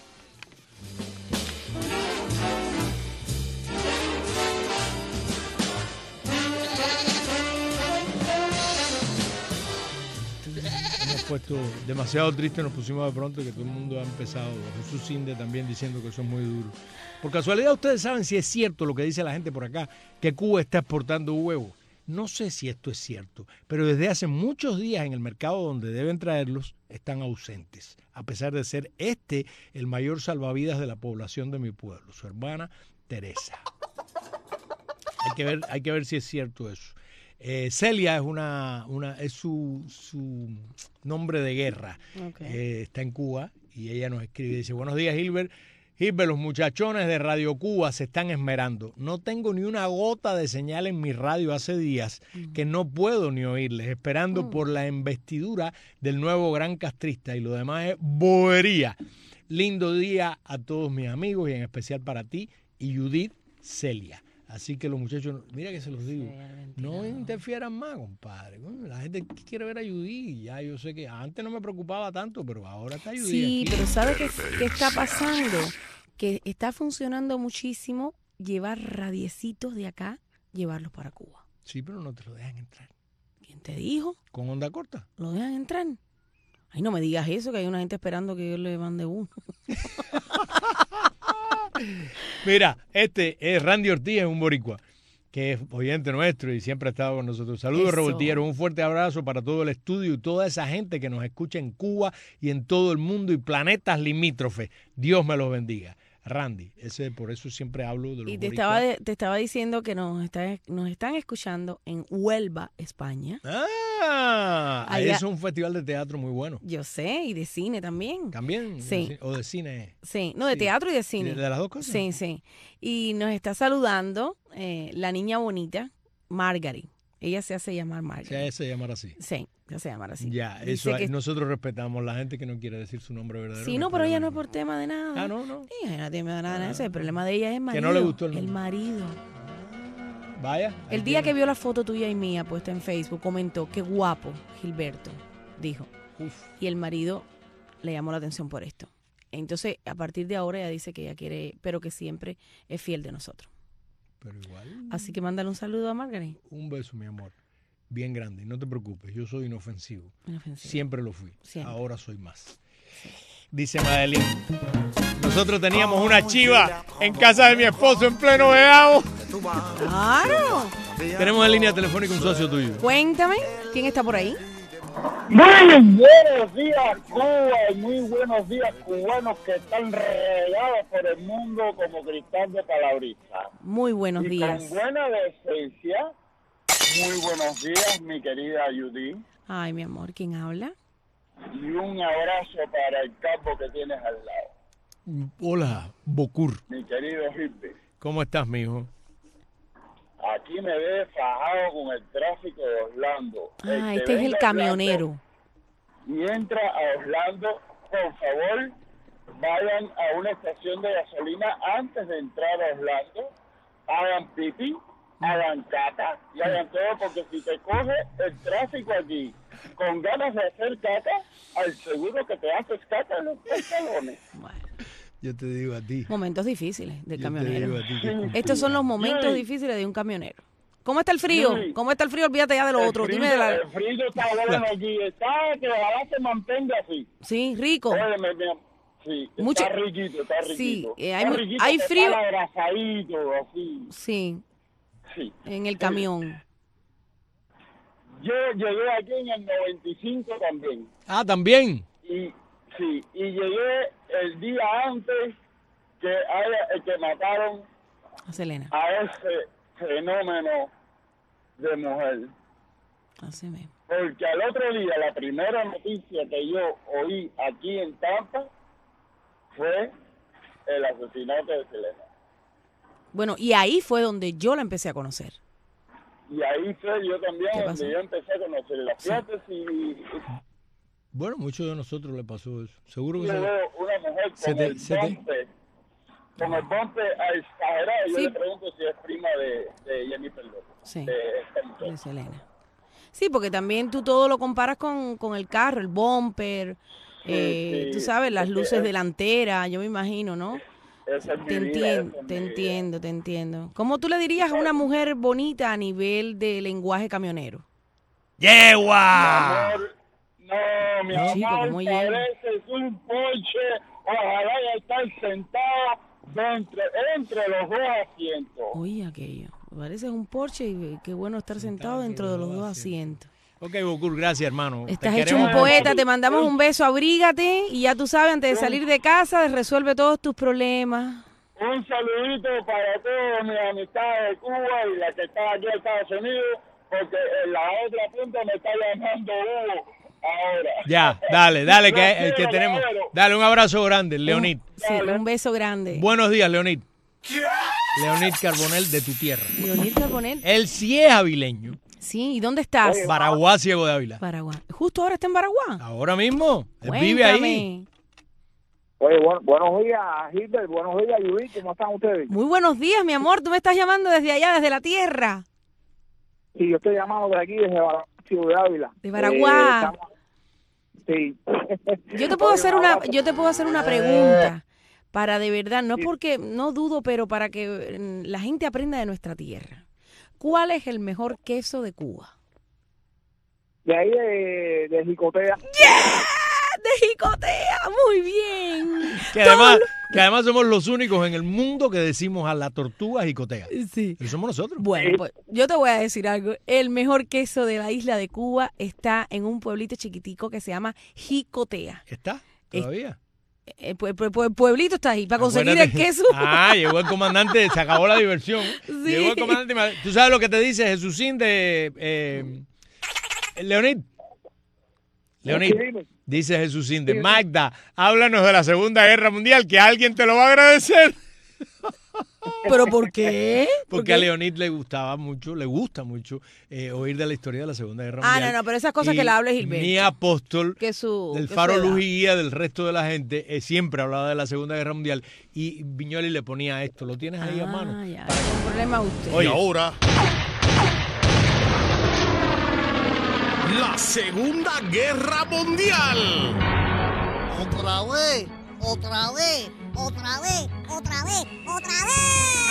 Puesto demasiado triste, nos pusimos de pronto que todo el mundo ha empezado. Jesús Sinde también diciendo que son muy duros. Por casualidad, ustedes saben si es cierto lo que dice la gente por acá, que Cuba está exportando huevos. No sé si esto es cierto, pero desde hace muchos días en el mercado donde deben traerlos están ausentes, a pesar de ser el mayor salvavidas de la población de mi pueblo, su hermana Teresa. Hay que ver si es cierto eso. Celia es su nombre de guerra. Okay. Está en Cuba y ella nos escribe y dice: buenos días, Gilbert. Los muchachones de Radio Cuba se están esmerando. No tengo ni una gota de señal en mi radio hace días que no puedo ni oírles, esperando por la investidura del nuevo gran castrista, y lo demás es bobería. Lindo día a todos mis amigos y en especial para ti y Judith, Celia. Así que los muchachos, mira que se los digo, no interfieran más, compadre. La gente quiere ver a Judy, ya yo sé que antes no me preocupaba tanto, pero ahora está Judy. Sí, aquí. Pero ¿sabe qué está pasando? Que está funcionando muchísimo llevar radiecitos de acá, llevarlos para Cuba. Sí, pero no te lo dejan entrar. ¿Quién te dijo? ¿Con onda corta? ¿Lo dejan entrar? Ay, no me digas eso, que hay una gente esperando que yo le mande uno. Mira, es Randy Ortiz, es un boricua, que es oyente nuestro y siempre ha estado con nosotros. Saludos, revoltilleros, un fuerte abrazo para todo el estudio y toda esa gente que nos escucha en Cuba y en todo el mundo y planetas limítrofes. Dios me los bendiga. Randy, por eso siempre hablo de los boricuas. Y te estaba diciendo que nos están escuchando en Huelva, España. Ahí es un festival de teatro muy bueno. Yo sé, y de cine también. ¿También? Sí. ¿O de cine? Sí, no, de teatro y de cine. ¿De las dos cosas? Sí, sí. Y nos está saludando la niña bonita, Margaret. Ella se hace llamar Margaret. Se hace llamar así. Sí, se hace llamar así. Ya, eso nosotros respetamos la gente que no quiere decir su nombre verdadero. Sí, no, pero ella no es por tema de nada. Ah, no. Sí, ella no es tema de nada. El problema de ella es el marido. Que no le gustó el nombre. El marido. Vaya. El día que vio la foto tuya y mía puesta en Facebook, comentó: qué guapo, Gilberto, dijo. Uf. Y el marido le llamó la atención por esto. Entonces, a partir de ahora ella dice que ella quiere, pero que siempre es fiel de nosotros. Pero igual. Así que mándale un saludo a Margaret. Un beso, mi amor. Bien grande. No te preocupes, yo soy inofensivo. Siempre lo fui. Siempre. Ahora soy más. Sí. Dice Madeline: nosotros teníamos una chiva en casa de mi esposo en pleno verano. Claro. Tenemos en línea telefónica un socio tuyo. Cuéntame, ¿quién está por ahí? Muy buenos días, Cuba, y muy buenos días, cubanos que están regados por el mundo como cristal de palabrita. Muy buenos y días. Con buena decencia, muy buenos días, mi querida Judy. Ay, mi amor, ¿quién habla? Y un abrazo para el campo que tienes al lado. Hola, Bocur. Mi querido Hippie. ¿Cómo estás, mijo? Aquí me ves fajado con el tráfico de Orlando. Ah, que este es el venga a camionero. Orlando y entra a Orlando, por favor, vayan a una estación de gasolina antes de entrar a Orlando, hagan pipí, hagan caca y hagan todo, porque si te coge el tráfico aquí con ganas de hacer caca, al seguro que te haces caca en los pantalones. Yo te digo a ti. Momentos difíciles del Yo te camionero. digo a ti que Estos son los momentos difíciles de un camionero. ¿Cómo está el frío? Sí. ¿Cómo está el frío? Olvídate ya de lo otro. Dime de la... El frío está bueno aquí, está que ojalá se mantenga así. Sí, rico. Óyeme, sí, Mucho- está riquito, está riquito. Sí, Está riquito, hay que frío. está abrazadito, así. Sí, Sí. en el camión. Yo llegué aquí en el 95 también. Ah, también. Y sí, y llegué el día antes que mataron A Selena. a ese fenómeno de mujer. Así mismo. Porque al otro día, la primera noticia que yo oí aquí en Tampa fue el asesinato de Selena. Bueno, y ahí fue donde yo la empecé a conocer. Y ahí fue yo también ¿Qué pasó? donde yo empecé a conocerla. Fíjate si Bueno, muchos de nosotros le pasó eso. Seguro que yo se... veo una mujer se con te- el se te- bumper, con el bumper exagerado, yo Sí. le pregunto si es prima de Jennifer López. Sí. De esta muchacha. De Selena. Sí, porque también tú todo lo comparas con el carro, el bumper, sí, tú sabes, las porque luces es- delanteras, yo me imagino, ¿no? Esa es mi Te vida, entiendo, esa es te mi vida. entiendo, te entiendo. ¿Cómo tú le dirías a una mujer bonita a nivel de lenguaje camionero? ¡Yegua! No, mi amor, Chico, ¿cómo llega? pareces un Porsche. Ojalá ya estar sentado entre los dos asientos. Oye, aquello. Pareces un Porsche y qué bueno estar sentado dentro de los dos asientos. Ok, Bocur, gracias, hermano. Estás Te hecho un queremos. poeta, te mandamos un beso, abrígate y ya tú sabes, antes de salir de casa, resuelve todos tus problemas. Un saludito para todos mis amistades de Cuba y la que está aquí en Estados Unidos, porque en la otra punta me está llamando Hugo ahora. Ya, dale, Lo que quiero, tenemos. caballero. Dale, un abrazo grande, Leonid. Sí, un beso grande. Buenos días, Leonid. Leonid Carbonell, de tu tierra. Leonid Carbonell. Él sí es avileño. Sí, ¿y dónde estás? Baraguá, Ciego de Ávila. Baraguá. ¿Justo ahora está en Baraguá? Ahora mismo. Él vive ahí. Cuéntame. Oye, buenos días, Gilbert. Buenos días, Judith. ¿Cómo están ustedes? Muy buenos días, mi amor. Tú me estás llamando desde allá, desde la tierra. Sí, yo estoy llamando de aquí, desde Ciudad de Ávila. De Baraguá. Sí. Yo te puedo hacer una pregunta para de verdad, no porque no dudo, pero para que la gente aprenda de nuestra tierra. ¿Cuál es el mejor queso de Cuba? De ahí de Jicotea. De Jicotea, muy bien. Que además somos los únicos en el mundo que decimos a la tortuga jicotea. Sí. Y somos nosotros. Bueno, pues yo te voy a decir algo. El mejor queso de la isla de Cuba está en un pueblito chiquitico que se llama Jicotea. ¿Está? ¿Todavía? Pues el pueblito está ahí para conseguir el Acuérdate. queso. Ah, llegó el comandante, se acabó la diversión. Sí. Llegó el comandante. ¿Tú sabes lo que te dice Jesucín de Leonid? Leonid, dice Jesucín de Magda, háblanos de la Segunda Guerra Mundial, que alguien te lo va a agradecer. ¿Pero por qué? Porque a Leonid le gusta mucho oír de la historia de la Segunda Guerra Ah, Mundial. no, pero esas cosas Y que le hable Gilberto. Mi apóstol Que su, del que Faro su edad. Luz y Guía del resto de la gente siempre hablaba de la Segunda Guerra Mundial y Viñoli le ponía esto. ¿Lo tienes ahí a mano? Ya, el problema es usted. Oye, Y ahora, la Segunda Guerra Mundial. Otra vez, otra vez, otra vez, otra vez, otra vez.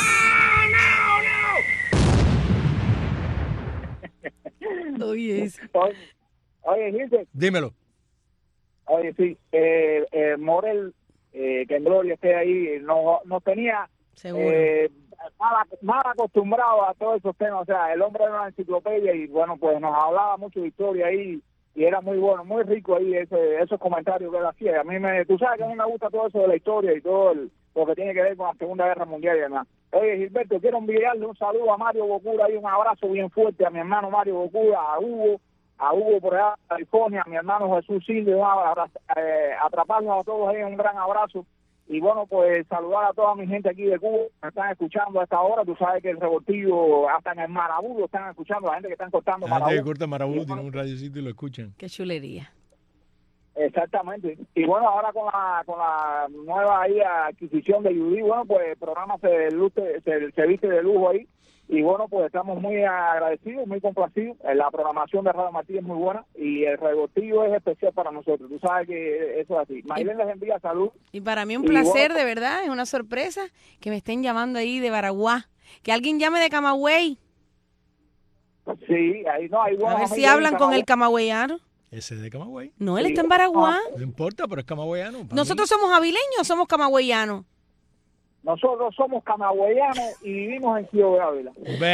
Oye, Oye, Gilbert. Dímelo. Oye, sí. Morel, que en Gloria esté ahí, nos tenía Seguro. mal acostumbrado a todos esos temas. O sea, el hombre era una enciclopedia y bueno, pues nos hablaba mucho de historia ahí y era muy bueno, muy rico ahí esos comentarios que él hacía. Tú sabes que a mí me gusta todo eso de la historia y todo lo que tiene que ver con la Segunda Guerra Mundial y demás. Oye, Gilberto, quiero enviarle un saludo a Mario Bocura y un abrazo bien fuerte a mi hermano Mario Bocura, a Hugo por allá de California, a mi hermano Jesús Silvio, atraparnos a todos ahí, un gran abrazo. Y bueno, pues saludar a toda mi gente aquí de Cuba que me están escuchando a esta hora. Tú sabes que el revoltillo, hasta en el Marabú lo están escuchando, la gente que están cortando La gente Marabú. que corta Marabú tiene un radiocito y lo escuchan. Qué chulería. Exactamente. Y bueno, ahora con la nueva ahí adquisición de Judy, bueno, pues el programa se viste de lujo ahí. Y bueno, pues estamos muy agradecidos, muy complacidos. La programación de Radio Martí es muy buena y el revoltillo es especial para nosotros. Tú sabes que eso es así. Maylene les envía salud. Y para mí un placer, de verdad, es una sorpresa que me estén llamando ahí de Baraguá. Que alguien llame de Camagüey. Sí, ahí no, hay a ver si hablan con el camagüeyano. Ese es de Camagüey. No, él está en Baraguá. No importa, pero es camagüeyano. ¿Nosotros somos avileños o somos camagüeyanos? Nosotros somos camagüeyanos y vivimos en Ciudad de Ávila.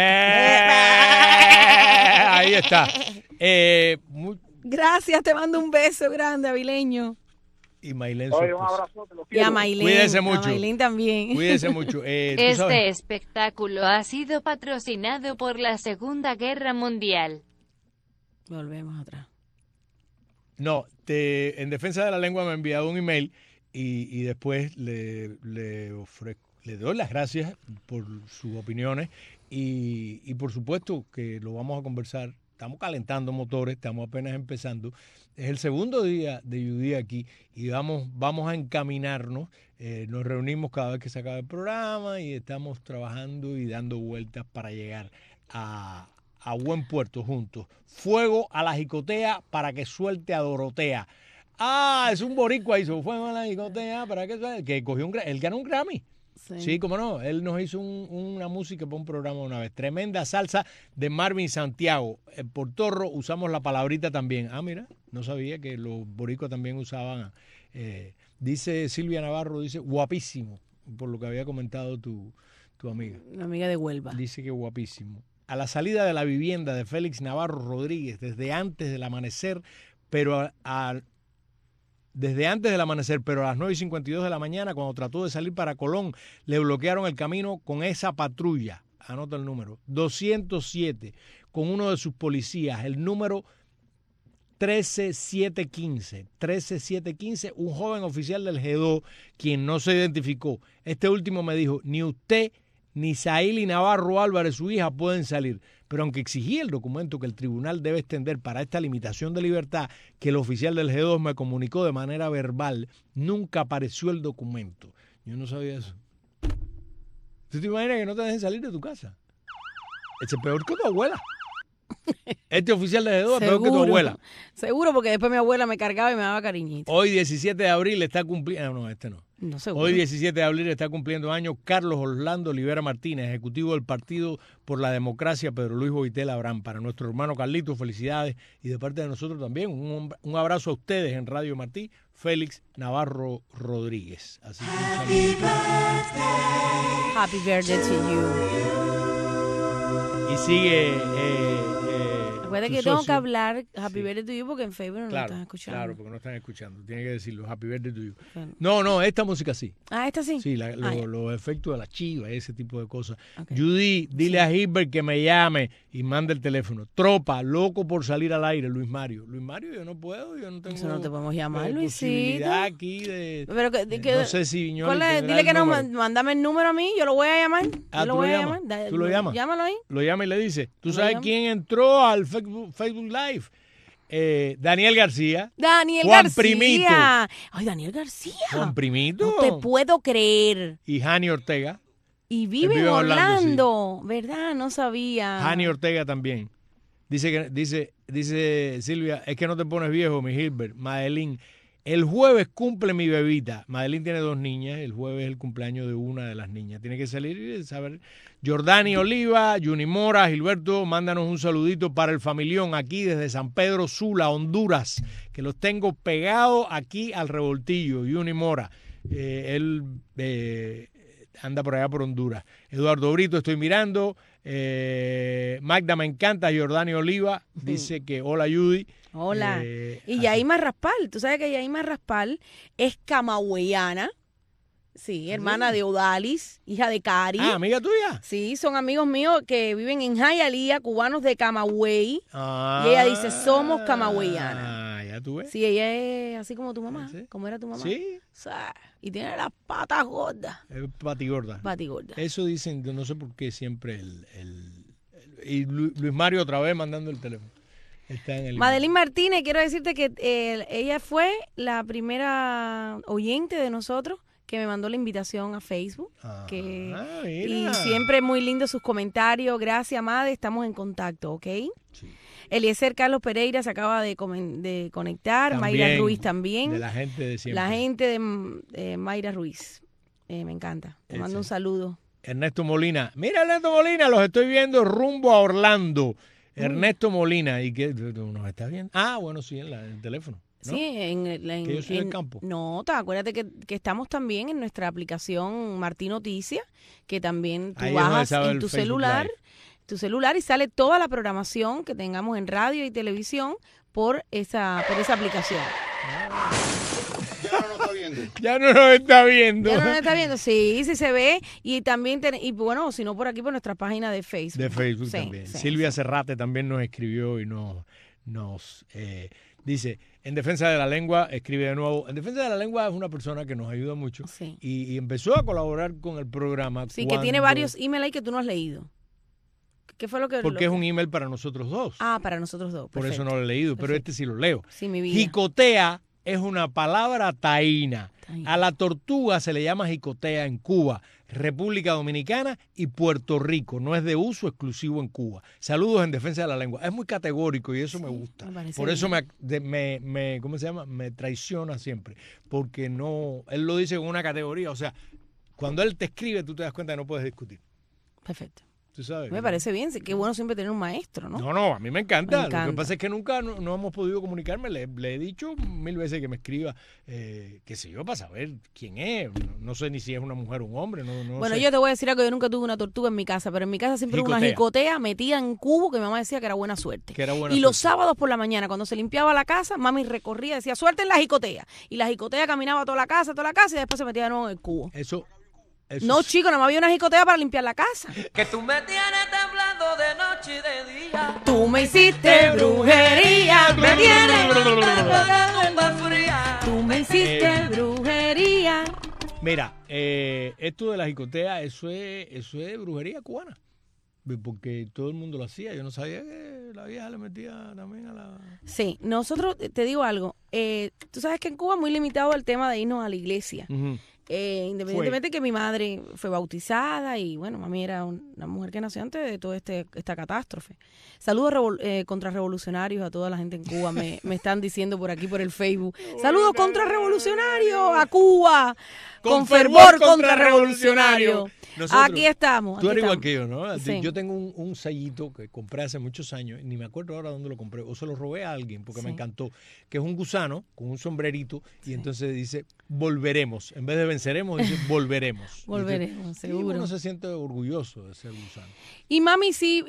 Ahí está. Gracias, te mando un beso grande, avileño. Y Maylén. Oye, un abrazo, te lo quiero. Y a Maylén. Cuídense mucho. A Maylén también. Cuídense mucho. Este espectáculo ha sido patrocinado por la Segunda Guerra Mundial. Volvemos atrás. No, en defensa de la lengua me ha enviado un email y después le doy las gracias por sus opiniones y por supuesto que lo vamos a conversar. Estamos calentando motores, estamos apenas empezando. Es el segundo día de Judy aquí y vamos a encaminarnos. Nos reunimos cada vez que se acaba el programa y estamos trabajando y dando vueltas para llegar a buen puerto juntos. Fuego a la jicotea para que suelte a Dorotea. Es un boricua, hizo fuego a la jicotea para que suelte. Que cogió él ganó un Grammy. Sí, cómo no. Él nos hizo una música para un programa una vez. Tremenda salsa de Marvin Santiago. Por Torro usamos la palabrita también. Mira, no sabía que los boricuas también usaban. Dice Silvia Navarro, dice guapísimo, por lo que había comentado tu amiga. La amiga de Huelva. Dice que guapísimo. A la salida de la vivienda de Félix Navarro Rodríguez, desde antes del amanecer, pero desde antes del amanecer, pero a las 9:52 de la mañana, cuando trató de salir para Colón, le bloquearon el camino con esa patrulla, anota el número, 207, con uno de sus policías, el número 13715, un joven oficial del G2, quien no se identificó. Este último me dijo, ni usted ni Saíli Navarro Álvarez, su hija, pueden salir. Pero aunque exigí el documento que el tribunal debe extender para esta limitación de libertad que el oficial del G2 me comunicó de manera verbal, nunca apareció el documento. Yo no sabía eso. ¿Tú te imaginas que no te dejen salir de tu casa? Es peor que tu abuela. Este oficial de G2 es peor que tu abuela. Seguro, porque después mi abuela me cargaba y me daba cariñito. Hoy, 17 de abril, está cumpliendo... No, este no. No, seguro. Hoy, 17 de abril, está cumpliendo años Carlos Orlando Olivera Martínez, ejecutivo del Partido por la Democracia Pedro Luis Boitel Abraham. Para nuestro hermano Carlito, felicidades. Y de parte de nosotros también, un abrazo a ustedes en Radio Martí, Félix Navarro Rodríguez. Así que Happy birthday to you. Y sigue... Recuerda que tengo que hablar Happy Birthday to you porque en Facebook no lo están escuchando. Claro, porque no están escuchando. Tiene que decirlo, Happy Birthday to you. No, esta música sí. ¿Esta sí? Sí, los efectos de la chiva, ese tipo de cosas. Okay. Judy, dile a Gilbert que me llame y mande el teléfono. Tropa, loco por salir al aire, Luis Mario. Luis Mario, yo no puedo, yo no tengo... Eso no te podemos llamar, Luisito. Aquí de... Pero no sé si dile que no, mándame el número a mí, yo lo voy a llamar. Yo lo voy a llamar. ¿Tú lo llamas? Llámalo ahí. Lo llama y le dice, ¿tú sabes quién entró al Facebook Live? Daniel García. Juan Primito. Ay, Daniel García. Juan Primito. No te puedo creer. Y Jani Ortega. Y vive en Orlando, sí. ¿Verdad? No sabía. Jani Ortega también. Dice Silvia, es que no te pones viejo, mi Gilbert. Madeline, el jueves cumple mi bebita. Madeline tiene 2 niñas. El jueves es el cumpleaños de una de las niñas. Tiene que salir y saber. Jordani Oliva, Juni Mora, Gilberto, mándanos un saludito para el familión aquí desde San Pedro Sula, Honduras, que los tengo pegados aquí al revoltillo. Juni Mora, él anda por allá por Honduras. Eduardo Brito, estoy mirando. Magda, me encanta. Jordani Oliva dice que hola, Judy. Hola. Y Yaima Raspal, tú sabes que Yaima Raspal es camagüeyana. Sí, hermana de Odalis, hija de Cari. Ah, amiga tuya. Sí, son amigos míos que viven en Hialeah, cubanos de Camagüey. Y ella dice, somos camagüeyanas. Ah, ya tú ves. Sí, ella es así como tu mamá. ¿Sí? ¿Cómo era tu mamá? Sí. O sea, y tiene las patas gordas. Patigorda. Patigorda. Eso dicen, no sé por qué siempre y Luis Mario otra vez mandando el teléfono. Está en el Madeline Martínez, quiero decirte que ella fue la primera oyente de nosotros que me mandó la invitación a Facebook. Y siempre muy lindo sus comentarios. Gracias, Made. Estamos en contacto, ¿ok? Sí. Eliezer Carlos Pereira se acaba de conectar. También, Mayra Ruiz también. De la gente de siempre. La gente de Mayra Ruiz. Me encanta. Te mando un saludo. Ernesto Molina. Mira, Ernesto Molina, los estoy viendo rumbo a Orlando. Ernesto Molina. ¿Y qué? ¿Nos está viendo? Ah, bueno, sí, en el teléfono. ¿No? Sí, que yo soy del campo. No, acuérdate que estamos también en nuestra aplicación Martí Noticias, que también tú bajas en tu celular y sale toda la programación que tengamos en radio y televisión por esa aplicación. Ya no nos está viendo. Ya no nos está viendo. Ya no nos está viendo, sí se ve. Y también, y bueno, si no por aquí, por nuestra página de Facebook. De Facebook también. Silvia Serrate también nos escribió y nos dice, en defensa de la lengua, escribe de nuevo, en defensa de la lengua es una persona que nos ayuda mucho y empezó a colaborar con el programa. Sí, que tiene varios emails ahí que tú no has leído. ¿Qué fue lo que...? Porque es un email para nosotros dos. Ah, para nosotros dos. Por eso no lo he leído, pero este sí lo leo. Sí, mi vida. Jicotea es una palabra taína. A la tortuga se le llama jicotea en Cuba, República Dominicana y Puerto Rico. No es de uso exclusivo en Cuba. Saludos en defensa de la lengua. Es muy categórico y eso me gusta. Por eso ¿cómo se llama? Me traiciona siempre. Porque no, él lo dice con una categoría. O sea, cuando él te escribe, tú te das cuenta que no puedes discutir. Perfecto. ¿Tú sabes? Me parece bien, qué bueno siempre tener un maestro, ¿no? No, a mí me encanta. Lo que pasa es que nunca no hemos podido comunicarme. Le he dicho 1000 veces que me escriba, qué sé yo, para saber quién es. No sé ni si es una mujer o un hombre. Bueno, yo te voy a decir algo, yo nunca tuve una tortuga en mi casa, pero en mi casa siempre hubo una jicotea metida en cubo que mi mamá decía que era buena suerte. Los sábados por la mañana, cuando se limpiaba la casa, mami recorría, decía, suelten la jicotea. Y la jicotea caminaba toda la casa y después se metía de nuevo en el cubo. Eso no, chico, no me había una jicotea para limpiar la casa. Que tú me tienes temblando de noche y de día. Tú me hiciste brujería. Me tienes fría. Tú me hiciste brujería. Mira, esto de la jicotea, eso es brujería cubana. Porque todo el mundo lo hacía. Yo no sabía que la vieja le metía también a la... Sí, nosotros, te digo algo. Tú sabes que en Cuba es muy limitado el tema de irnos a la iglesia. Uh-huh. Independientemente que mi madre fue bautizada y bueno, mami era una mujer que nació antes de toda esta catástrofe. Saludos contrarrevolucionarios a toda la gente en Cuba, me están diciendo por aquí por el Facebook. Saludos contrarrevolucionarios a Cuba, con fervor contrarrevolucionario. Aquí estamos. Tú eres igual que yo, ¿no? Sí. Yo tengo un sellito que compré hace muchos años, ni me acuerdo ahora dónde lo compré, o se lo robé a alguien porque me encantó, que es un gusano con un sombrerito y entonces dice, volveremos. En vez de venceremos, dice, volveremos. Volveremos, seguro. Uno se siente orgulloso de ser gusano. Y mami sí,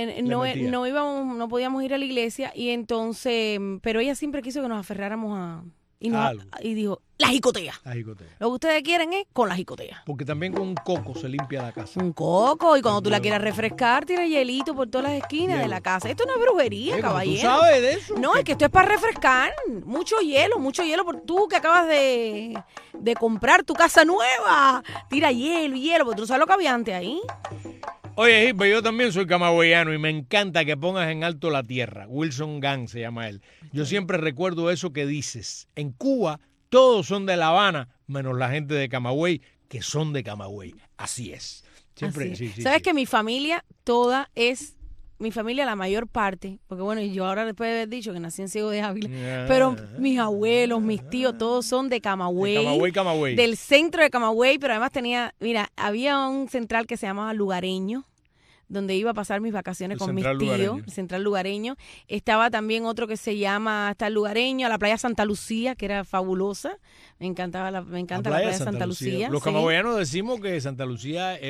no podíamos ir a la iglesia y entonces, pero ella siempre quiso que nos aferráramos y dijo, la jicotea. Lo que ustedes quieren es con la jicotea. Porque también con un coco se limpia la casa. Un coco, y cuando tú la quieras refrescar, tira hielito por todas las esquinas de la casa. Esto no es brujería, caballero. ¿Tú sabes de eso? No, es que esto es para refrescar. Mucho hielo por tú que acabas de comprar tu casa nueva. Tira hielo, porque tú sabes lo que había antes ahí. Oye, Gilbert, yo también soy camagüeyano y me encanta que pongas en alto la tierra. Wilson Gang se llama él. Yo siempre recuerdo eso que dices. En Cuba todos son de La Habana, menos la gente de Camagüey, que son de Camagüey. Así es. Siempre. Así es. Sí, ¿sabes que mi familia toda es... Mi familia, la mayor parte, porque bueno, yo ahora después de haber dicho que nací en Ciego de Ávila, pero mis abuelos, mis tíos, todos son de Camagüey. Camagüey. Del centro de Camagüey, pero además había un central que se llamaba Lugareño, donde iba a pasar mis vacaciones con mis tíos, el Central Lugareño. Estaba también otro que se llama, está el Lugareño, la playa Santa Lucía, que era fabulosa. Me encanta la playa Santa Lucía. Los camagüeyanos decimos que Santa Lucía es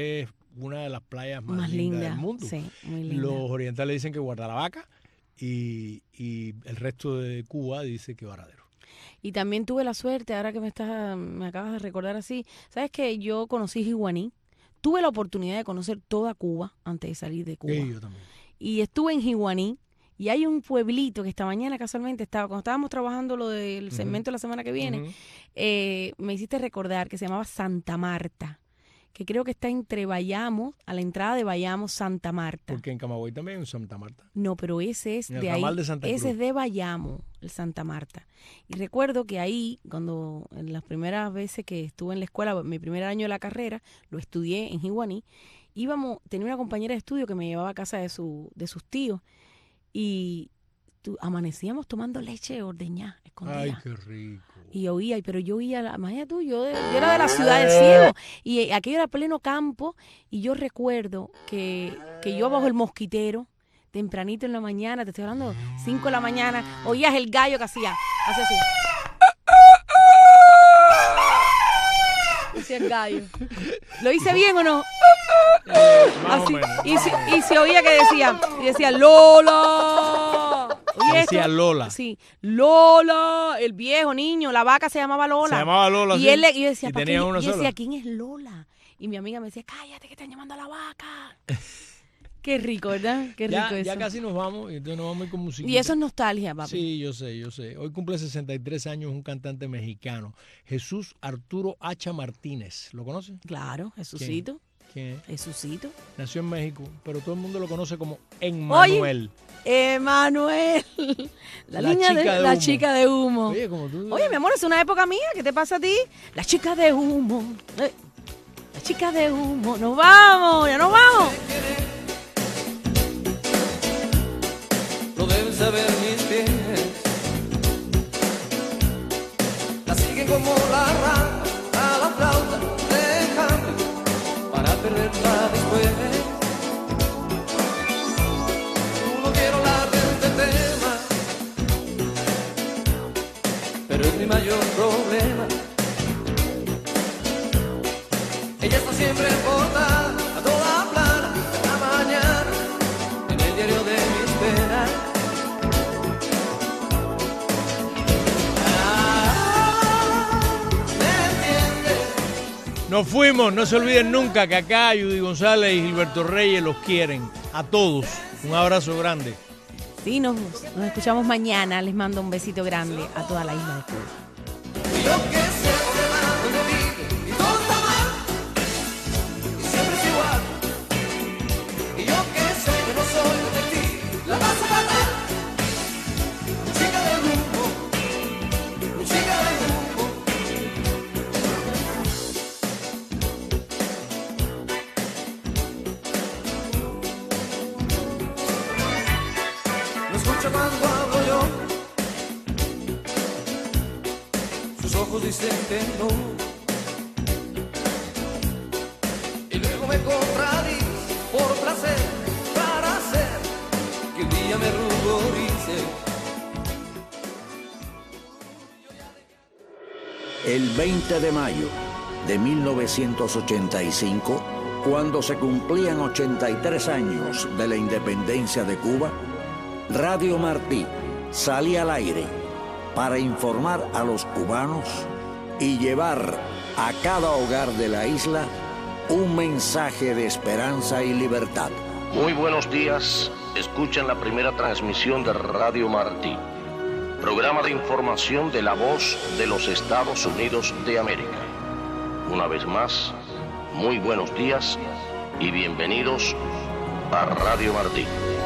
una de las playas más Más lindas linda, del mundo. sí, muy linda. Los orientales dicen que Guardalavaca y el resto de Cuba dice que Varadero. Y también tuve la suerte, ahora que me acabas de recordar así, ¿sabes que yo conocí Jiguaní? Tuve la oportunidad de conocer toda Cuba antes de salir de Cuba. Sí, yo también. Y estuve en Jiguaní, y hay un pueblito que esta mañana casualmente cuando estábamos trabajando lo del segmento de la semana que viene, me hiciste recordar que se llamaba Santa Marta, que creo que está entre Bayamo, a la entrada de Bayamo, Santa Marta. Porque en Camagüey también hay un Santa Marta. No, pero ese es En el de ahí, ramal de Santa Cruz. ese es de Bayamo, el Santa Marta. Y recuerdo que ahí, en las primeras veces que estuve en la escuela, mi primer año de la carrera, lo estudié en Jiguaní, tenía una compañera de estudio que me llevaba a casa de sus tíos, y amanecíamos tomando leche ordeñada, escondida. Ay, qué rico. Y yo oía, imagínate tú, yo era de la ciudad del cielo, y aquello era pleno campo, y yo recuerdo que yo bajo el mosquitero, tempranito en la mañana, te estoy hablando, 5 de la mañana, oías el gallo que hacía así. Hacía el gallo. ¿Lo hice bien o no? Así, y se oía que decía Lola. Oye, decía Lola. Sí, Lola, el viejo niño, la vaca se llamaba Lola. Se llamaba Lola, y sí. yo decía, Y tenía una yo sola. decía, ¿quién es Lola? Y mi amiga me decía, cállate que están llamando a la vaca. Qué rico, ¿verdad? Qué rico eso. Ya casi nos vamos, y entonces nos vamos a ir con musiquita. Y eso es nostalgia, papi. Sí, yo sé. Hoy cumple 63 años un cantante mexicano, Jesús Arturo Hacha Martínez. ¿Lo conoce? Claro, Jesucito. ¿Quién es? Jesucito. Nació en México, pero todo el mundo lo conoce como Emmanuel. Oye, Emanuel. La chica de humo. Oye, como tú. Oye, mi amor, es una época mía. ¿Qué te pasa a ti? La chica de humo. La chica de humo. Nos vamos, ya nos vamos. Lo deben saber mis pies. La siguen como la rana a la flauta de cambio para perderla después. No quiero hablar de este tema, pero es mi mayor problema. Ella está siempre en portada, a toda plana, cada mañana, en el diario de mis penas. Nos fuimos, no se olviden nunca que acá Judy González y Gilberto Reyes los quieren. A todos, un abrazo grande. Sí, nos escuchamos mañana. Les mando un besito grande a toda la isla de Cuba. Cuando hablo yo, sus ojos dicen que no, y luego me contradice por placer, para hacer que un día me ruborice. El 20 de mayo de 1985, cuando se cumplían 83 años de la independencia de Cuba, Radio Martí salía al aire para informar a los cubanos y llevar a cada hogar de la isla un mensaje de esperanza y libertad. Muy buenos días, escuchan la primera transmisión de Radio Martí, programa de información de la voz de los Estados Unidos de América. Una vez más, muy buenos días y bienvenidos a Radio Martí.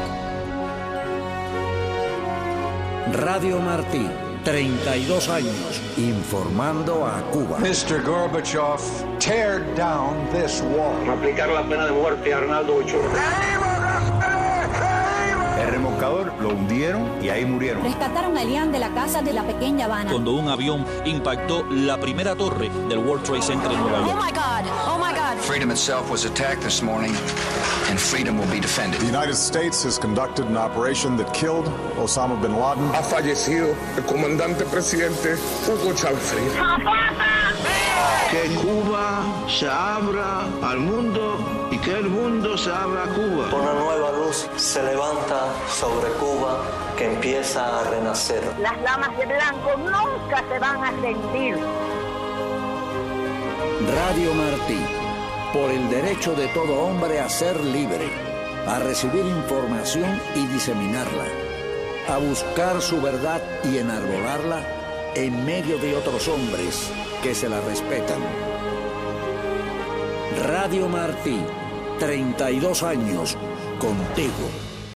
Radio Martí, 32 años informando a Cuba. Mr. Gorbachev, tear down this wall. Aplicar la pena de muerte a Arnaldo Ochoa. El remolcador lo hundieron y ahí murieron. Rescataron a Elian de la casa de la pequeña Habana. Cuando un avión impactó la primera torre del World Trade Center en Nueva York. Oh my God, oh my God. Freedom itself was attacked this morning, and freedom will be defended. The United States has conducted an operation that killed Osama bin Laden. Ha fallecido el comandante presidente Hugo Chávez Frías. que Cuba se abra al mundo y que el mundo se abra a Cuba. Una nueva luz se levanta sobre Cuba que empieza a renacer. Las damas de blanco nunca se van a rendir. Radio Martí, por el derecho de todo hombre a ser libre, a recibir información y diseminarla, a buscar su verdad y enarbolarla en medio de otros hombres que se la respetan. Radio Martí, 32 años contigo.